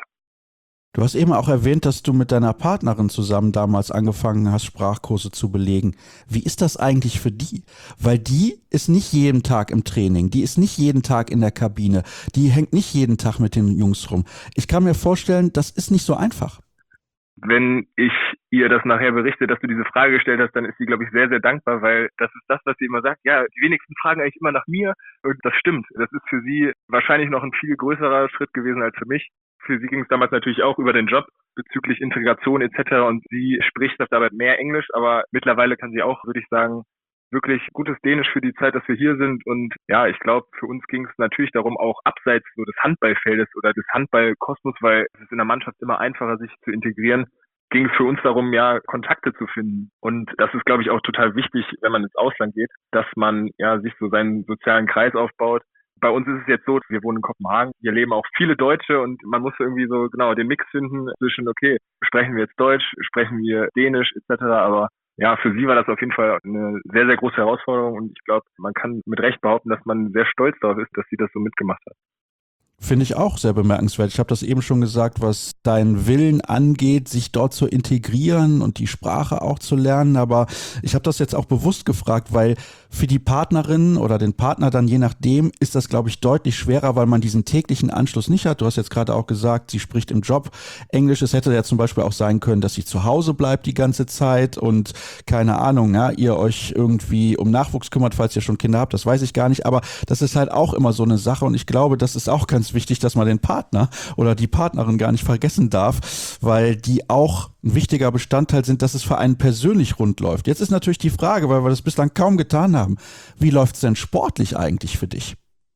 Du hast eben auch erwähnt, dass du mit deiner Partnerin zusammen damals angefangen hast, Sprachkurse zu belegen. Wie ist das eigentlich für die? Weil die ist nicht jeden Tag im Training, die ist nicht jeden Tag in der Kabine, die hängt nicht jeden Tag mit den Jungs rum. Ich kann mir vorstellen, das ist nicht so einfach. Wenn ich ihr das nachher berichte, dass du diese Frage gestellt hast, dann ist sie, glaube ich, sehr, sehr dankbar, weil das ist das, was sie immer sagt. Ja, die wenigsten fragen eigentlich immer nach mir und das stimmt. Das ist für sie wahrscheinlich noch ein viel größerer Schritt gewesen als für mich. Für sie ging es damals natürlich auch über den Job bezüglich Integration etc. und sie spricht auf der Arbeit mehr Englisch, aber mittlerweile kann sie auch, würde ich sagen, wirklich gutes Dänisch für die Zeit, dass wir hier sind. Und ja, ich glaube, für uns ging es natürlich darum, auch abseits so des Handballfeldes oder des Handballkosmos, weil es ist in der Mannschaft immer einfacher, sich zu integrieren, ging es für uns darum, ja, Kontakte zu finden. Und das ist, glaube ich, auch total wichtig, wenn man ins Ausland geht, dass man ja sich so seinen sozialen Kreis aufbaut. Bei uns ist es jetzt so, wir wohnen in Kopenhagen, hier leben auch viele Deutsche und man muss irgendwie so genau den Mix finden zwischen, okay, sprechen wir jetzt Deutsch, sprechen wir Dänisch etc., aber ja, für sie war das auf jeden Fall eine sehr, sehr große Herausforderung und ich glaube, man kann mit Recht behaupten, dass man sehr stolz darauf ist, dass sie das so mitgemacht hat. Finde ich auch sehr bemerkenswert. Ich habe das eben schon gesagt, was deinen Willen angeht, sich dort zu integrieren und die Sprache auch zu lernen. Aber ich habe das jetzt auch bewusst gefragt, weil für die Partnerin oder den Partner dann je nachdem ist das, glaube ich, deutlich schwerer, weil man diesen täglichen Anschluss nicht hat. Du hast jetzt gerade auch gesagt, sie spricht im Job Englisch. Es hätte ja zum Beispiel auch sein können, dass sie zu Hause bleibt die ganze Zeit und keine Ahnung, ja, ihr euch irgendwie um Nachwuchs kümmert, falls ihr schon Kinder habt. Das weiß ich gar nicht. Aber das ist halt auch immer so eine Sache und ich glaube, das ist auch ganz ist wichtig, dass man den Partner oder die Partnerin gar nicht vergessen darf, weil die auch ein wichtiger Bestandteil sind, dass es für einen persönlich rund läuft. Jetzt ist natürlich die Frage, weil wir das bislang kaum getan haben, wie läuft es denn sportlich eigentlich für dich?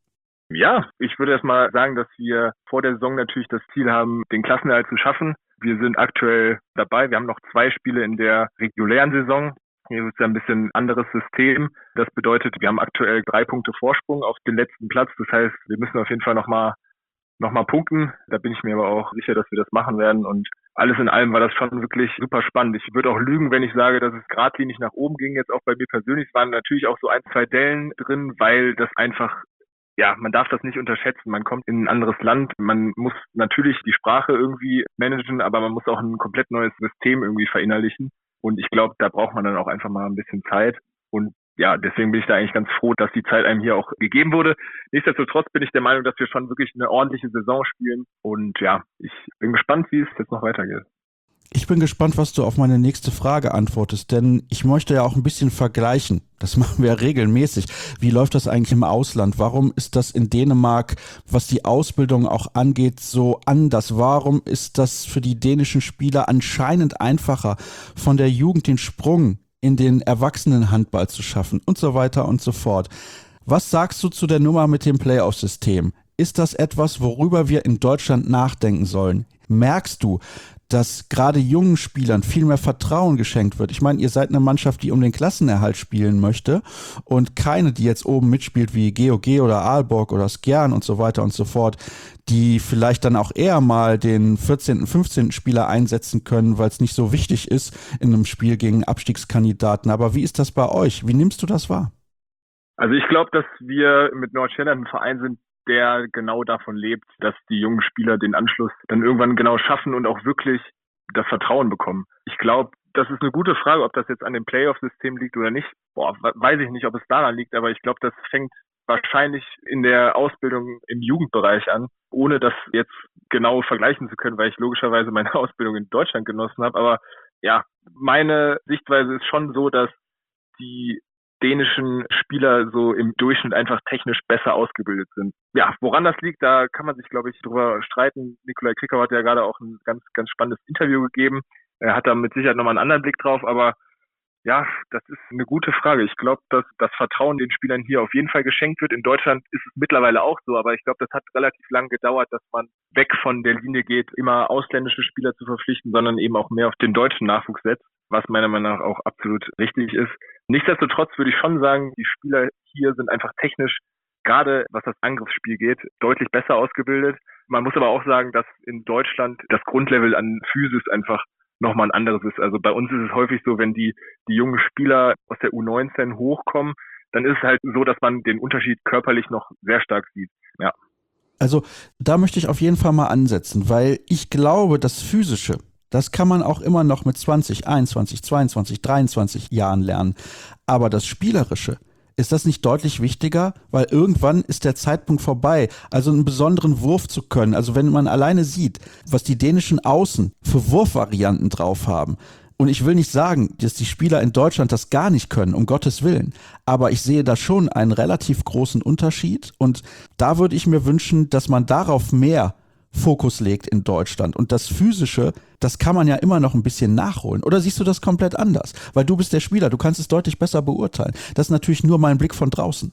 Ja, ich würde erst mal sagen, dass wir vor der Saison natürlich das Ziel haben, den Klassenerhalt zu schaffen. Wir sind aktuell dabei. Wir haben noch 2 Spiele in der regulären Saison. Hier ist ja ein bisschen anderes System. Das bedeutet, wir haben aktuell 3 Punkte Vorsprung auf den letzten Platz. Das heißt, wir müssen auf jeden Fall noch mal punkten. Da bin ich mir aber auch sicher, dass wir das machen werden. Und alles in allem war das schon wirklich super spannend. Ich würde auch lügen, wenn ich sage, dass es geradlinig nach oben ging. Jetzt auch bei mir persönlich waren natürlich auch so 1, 2 Dellen drin, weil das einfach, ja, man darf das nicht unterschätzen. Man kommt in ein anderes Land. Man muss natürlich die Sprache irgendwie managen, aber man muss auch ein komplett neues System irgendwie verinnerlichen. Und ich glaube, da braucht man dann auch einfach mal ein bisschen Zeit. Und ja, deswegen bin ich da eigentlich ganz froh, dass die Zeit einem hier auch gegeben wurde. Nichtsdestotrotz bin ich der Meinung, dass wir schon wirklich eine ordentliche Saison spielen. Und ja, ich bin gespannt, wie es jetzt noch weitergeht. Ich bin gespannt, was du auf meine nächste Frage antwortest, denn ich möchte ja auch ein bisschen vergleichen. Das machen wir ja regelmäßig. Wie läuft das eigentlich im Ausland? Warum ist das in Dänemark, was die Ausbildung auch angeht, so anders? Warum ist das für die dänischen Spieler anscheinend einfacher, von der Jugend den Sprung in den Erwachsenenhandball zu schaffen und so weiter und so fort? Was sagst du zu der Nummer mit dem Playoff-System? Ist das etwas, worüber wir in Deutschland nachdenken sollen? Merkst du, dass gerade jungen Spielern viel mehr Vertrauen geschenkt wird? Ich meine, ihr seid eine Mannschaft, die um den Klassenerhalt spielen möchte und keine, die jetzt oben mitspielt wie GOG oder Aalborg oder Skjern und so weiter und so fort, die vielleicht dann auch eher mal den 14., 15. Spieler einsetzen können, weil es nicht so wichtig ist in einem Spiel gegen Abstiegskandidaten. Aber wie ist das bei euch? Wie nimmst du das wahr? Also ich glaube, dass wir mit Nordsjælland ein Verein sind, der genau davon lebt, dass die jungen Spieler den Anschluss dann irgendwann genau schaffen und auch wirklich das Vertrauen bekommen. Ich glaube, das ist eine gute Frage, ob das jetzt an dem Playoff-System liegt oder nicht. Weiß ich nicht, ob es daran liegt, aber ich glaube, das fängt wahrscheinlich in der Ausbildung im Jugendbereich an, ohne das jetzt genau vergleichen zu können, weil ich logischerweise meine Ausbildung in Deutschland genossen habe. Aber ja, meine Sichtweise ist schon so, dass die dänischen Spieler so im Durchschnitt einfach technisch besser ausgebildet sind. Ja, woran das liegt, da kann man sich, glaube ich, drüber streiten. Nikolai Krickau hat ja gerade auch ein ganz, ganz spannendes Interview gegeben. Er hat da mit Sicherheit nochmal einen anderen Blick drauf, aber ja, das ist eine gute Frage. Ich glaube, dass das Vertrauen den Spielern hier auf jeden Fall geschenkt wird. In Deutschland ist es mittlerweile auch so, aber ich glaube, das hat relativ lang gedauert, dass man weg von der Linie geht, immer ausländische Spieler zu verpflichten, sondern eben auch mehr auf den deutschen Nachwuchs setzt, was meiner Meinung nach auch absolut richtig ist. Nichtsdestotrotz würde ich schon sagen, die Spieler hier sind einfach technisch, gerade was das Angriffsspiel geht, deutlich besser ausgebildet. Man muss aber auch sagen, dass in Deutschland das Grundlevel an Physis einfach nochmal ein anderes ist. Also bei uns ist es häufig so, wenn die jungen Spieler aus der U19 hochkommen, dann ist es halt so, dass man den Unterschied körperlich noch sehr stark sieht. Ja. Also da möchte ich auf jeden Fall mal ansetzen, weil ich glaube, das Physische, das kann man auch immer noch mit 20, 21, 22, 23 Jahren lernen. Aber das Spielerische, ist das nicht deutlich wichtiger? Weil irgendwann ist der Zeitpunkt vorbei, also einen besonderen Wurf zu können. Also wenn man alleine sieht, was die dänischen Außen für Wurfvarianten drauf haben. Und ich will nicht sagen, dass die Spieler in Deutschland das gar nicht können, um Gottes Willen. Aber ich sehe da schon einen relativ großen Unterschied. Und da würde ich mir wünschen, dass man darauf mehr Fokus legt in Deutschland. Und das Physische, das kann man ja immer noch ein bisschen nachholen. Oder siehst du das komplett anders? Weil du bist der Spieler, du kannst es deutlich besser beurteilen. Das ist natürlich nur mein Blick von draußen.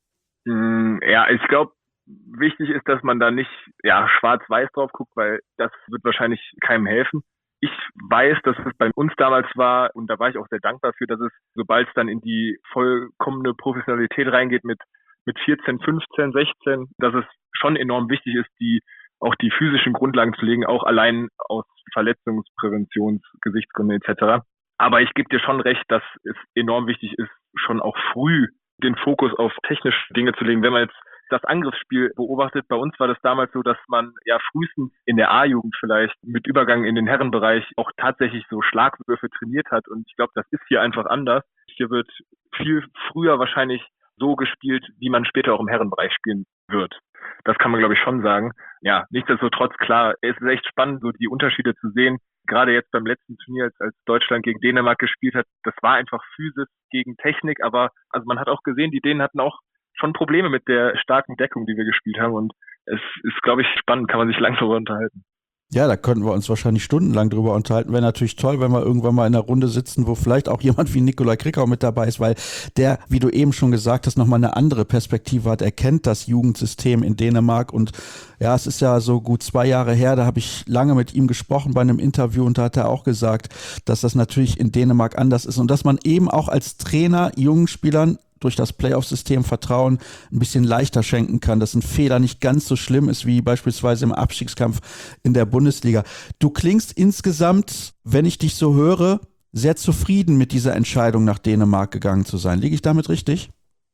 Ja, ich glaube, wichtig ist, dass man da nicht schwarz-weiß drauf guckt, weil das wird wahrscheinlich keinem helfen. Ich weiß, dass es bei uns damals war, und da war ich auch sehr dankbar für, dass es, sobald es dann in die vollkommene Professionalität reingeht mit 14, 15, 16, dass es schon enorm wichtig ist, auch die physischen Grundlagen zu legen, auch allein aus Verletzungspräventionsgesichtsgründen etc. Aber ich gebe dir schon recht, dass es enorm wichtig ist, schon auch früh den Fokus auf technische Dinge zu legen. Wenn man jetzt das Angriffsspiel beobachtet, bei uns war das damals so, dass man ja frühestens in der A-Jugend vielleicht mit Übergang in den Herrenbereich auch tatsächlich so Schlagwürfe trainiert hat. Und ich glaube, das ist hier einfach anders. Hier wird viel früher wahrscheinlich so gespielt, wie man später auch im Herrenbereich spielen wird. Das kann man, glaube ich, schon sagen. Ja, nichtsdestotrotz, klar, es ist echt spannend, so die Unterschiede zu sehen. Gerade jetzt beim letzten Turnier, als Deutschland gegen Dänemark gespielt hat, das war einfach Physis gegen Technik, aber also man hat auch gesehen, die Dänen hatten auch schon Probleme mit der starken Deckung, die wir gespielt haben, und es ist, glaube ich, spannend, kann man sich lang darüber unterhalten. Ja, da könnten wir uns wahrscheinlich stundenlang drüber unterhalten. Wäre natürlich toll, wenn wir irgendwann mal in einer Runde sitzen, wo vielleicht auch jemand wie Nikolai Krickau mit dabei ist, weil der, wie du eben schon gesagt hast, nochmal eine andere Perspektive hat. Er kennt das Jugendsystem in Dänemark und ja, es ist ja so gut 2 Jahre her, da habe ich lange mit ihm gesprochen bei einem Interview und da hat er auch gesagt, dass das natürlich in Dänemark anders ist und dass man eben auch als Trainer jungen Spielern durch das Playoff-System Vertrauen ein bisschen leichter schenken kann, dass ein Fehler nicht ganz so schlimm ist wie beispielsweise im Abstiegskampf in der Bundesliga. Du klingst insgesamt, wenn ich dich so höre, sehr zufrieden mit dieser Entscheidung, nach Dänemark gegangen zu sein. Liege ich damit richtig?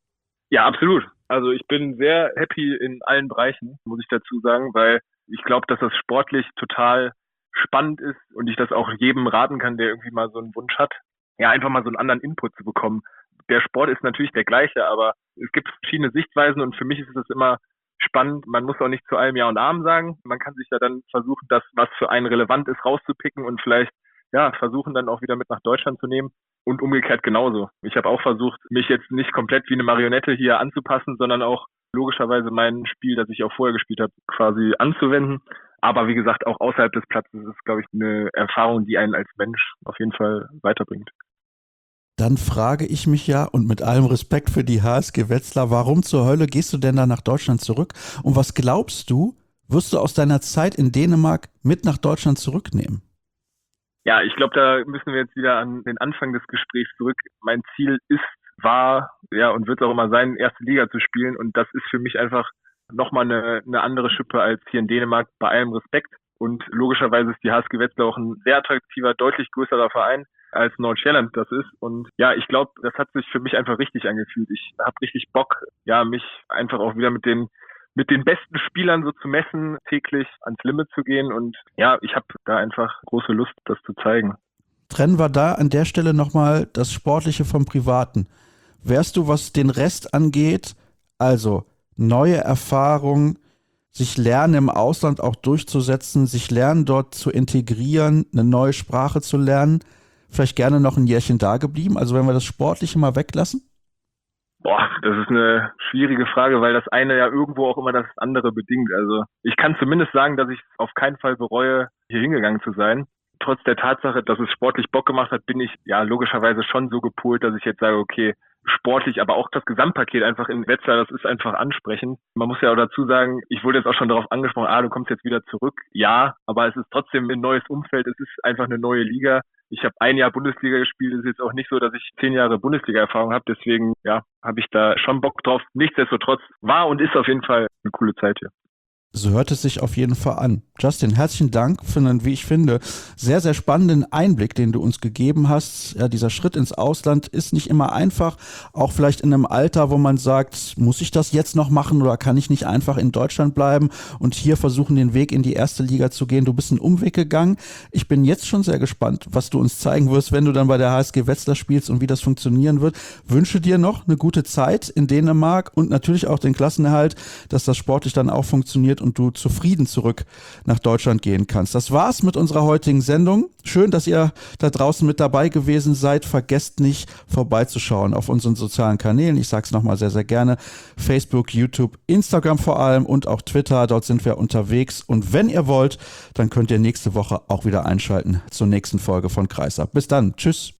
Ja, absolut. Also ich bin sehr happy in allen Bereichen, muss ich dazu sagen, weil ich glaube, dass das sportlich total spannend ist und ich das auch jedem raten kann, der irgendwie mal so einen Wunsch hat, ja, einfach mal so einen anderen Input zu bekommen. Der Sport ist natürlich der gleiche, aber es gibt verschiedene Sichtweisen und für mich ist es immer spannend. Man muss auch nicht zu allem Ja und Amen sagen. Man kann sich ja dann versuchen, das, was für einen relevant ist, rauszupicken und vielleicht ja versuchen dann auch wieder mit nach Deutschland zu nehmen und umgekehrt genauso. Ich habe auch versucht, mich jetzt nicht komplett wie eine Marionette hier anzupassen, sondern auch logischerweise mein Spiel, das ich auch vorher gespielt habe, quasi anzuwenden. Aber wie gesagt, auch außerhalb des Platzes ist, glaube ich, eine Erfahrung, die einen als Mensch auf jeden Fall weiterbringt. Dann frage ich mich ja, und mit allem Respekt für die HSG Wetzlar, warum zur Hölle gehst du denn da nach Deutschland zurück? Und was glaubst du, wirst du aus deiner Zeit in Dänemark mit nach Deutschland zurücknehmen? Ja, ich glaube, da müssen wir jetzt wieder an den Anfang des Gesprächs zurück. Mein Ziel war und wird es auch immer sein, erste Liga zu spielen. Und das ist für mich einfach nochmal eine andere Schippe als hier in Dänemark, bei allem Respekt. Und logischerweise ist die HSG Wetzlar auch ein sehr attraktiver, deutlich größerer Verein als Nordsjælland das ist. Und ja, ich glaube, das hat sich für mich einfach richtig angefühlt. Ich habe richtig Bock, mich einfach auch wieder mit den besten Spielern so zu messen, täglich ans Limit zu gehen. Und ja, ich habe da einfach große Lust, das zu zeigen. Trennen wir da an der Stelle nochmal das Sportliche vom Privaten. Wärst du, was den Rest angeht, also neue Erfahrungen, sich lernen im Ausland auch durchzusetzen, sich lernen dort zu integrieren, eine neue Sprache zu lernen, vielleicht gerne noch ein Jährchen da geblieben? Also wenn wir das Sportliche mal weglassen? Boah, das ist eine schwierige Frage, weil das eine ja irgendwo auch immer das andere bedingt. Also ich kann zumindest sagen, dass ich auf keinen Fall bereue, hier hingegangen zu sein. Trotz der Tatsache, dass es sportlich Bock gemacht hat, bin ich ja logischerweise schon so gepolt, dass ich jetzt sage, okay, sportlich, aber auch das Gesamtpaket einfach in Wetzlar, das ist einfach ansprechend. Man muss ja auch dazu sagen, ich wurde jetzt auch schon darauf angesprochen, du kommst jetzt wieder zurück. Ja, aber es ist trotzdem ein neues Umfeld, es ist einfach eine neue Liga. Ich habe 1 Jahr Bundesliga gespielt, es ist jetzt auch nicht so, dass ich 10 Jahre Bundesliga-Erfahrung habe, deswegen habe ich da schon Bock drauf. Nichtsdestotrotz war und ist auf jeden Fall eine coole Zeit hier. So hört es sich auf jeden Fall an. Justin, herzlichen Dank für einen, wie ich finde, sehr, sehr spannenden Einblick, den du uns gegeben hast. Ja, dieser Schritt ins Ausland ist nicht immer einfach, auch vielleicht in einem Alter, wo man sagt, muss ich das jetzt noch machen oder kann ich nicht einfach in Deutschland bleiben und hier versuchen, den Weg in die erste Liga zu gehen. Du bist einen Umweg gegangen. Ich bin jetzt schon sehr gespannt, was du uns zeigen wirst, wenn du dann bei der HSG Wetzlar spielst und wie das funktionieren wird. Wünsche dir noch eine gute Zeit in Dänemark und natürlich auch den Klassenerhalt, dass das sportlich dann auch funktioniert und du zufrieden zurück nach Deutschland gehen kannst. Das war's mit unserer heutigen Sendung. Schön, dass ihr da draußen mit dabei gewesen seid. Vergesst nicht, vorbeizuschauen auf unseren sozialen Kanälen. Ich sage es nochmal sehr, sehr gerne. Facebook, YouTube, Instagram vor allem und auch Twitter. Dort sind wir unterwegs. Und wenn ihr wollt, dann könnt ihr nächste Woche auch wieder einschalten zur nächsten Folge von Kreisab. Bis dann. Tschüss.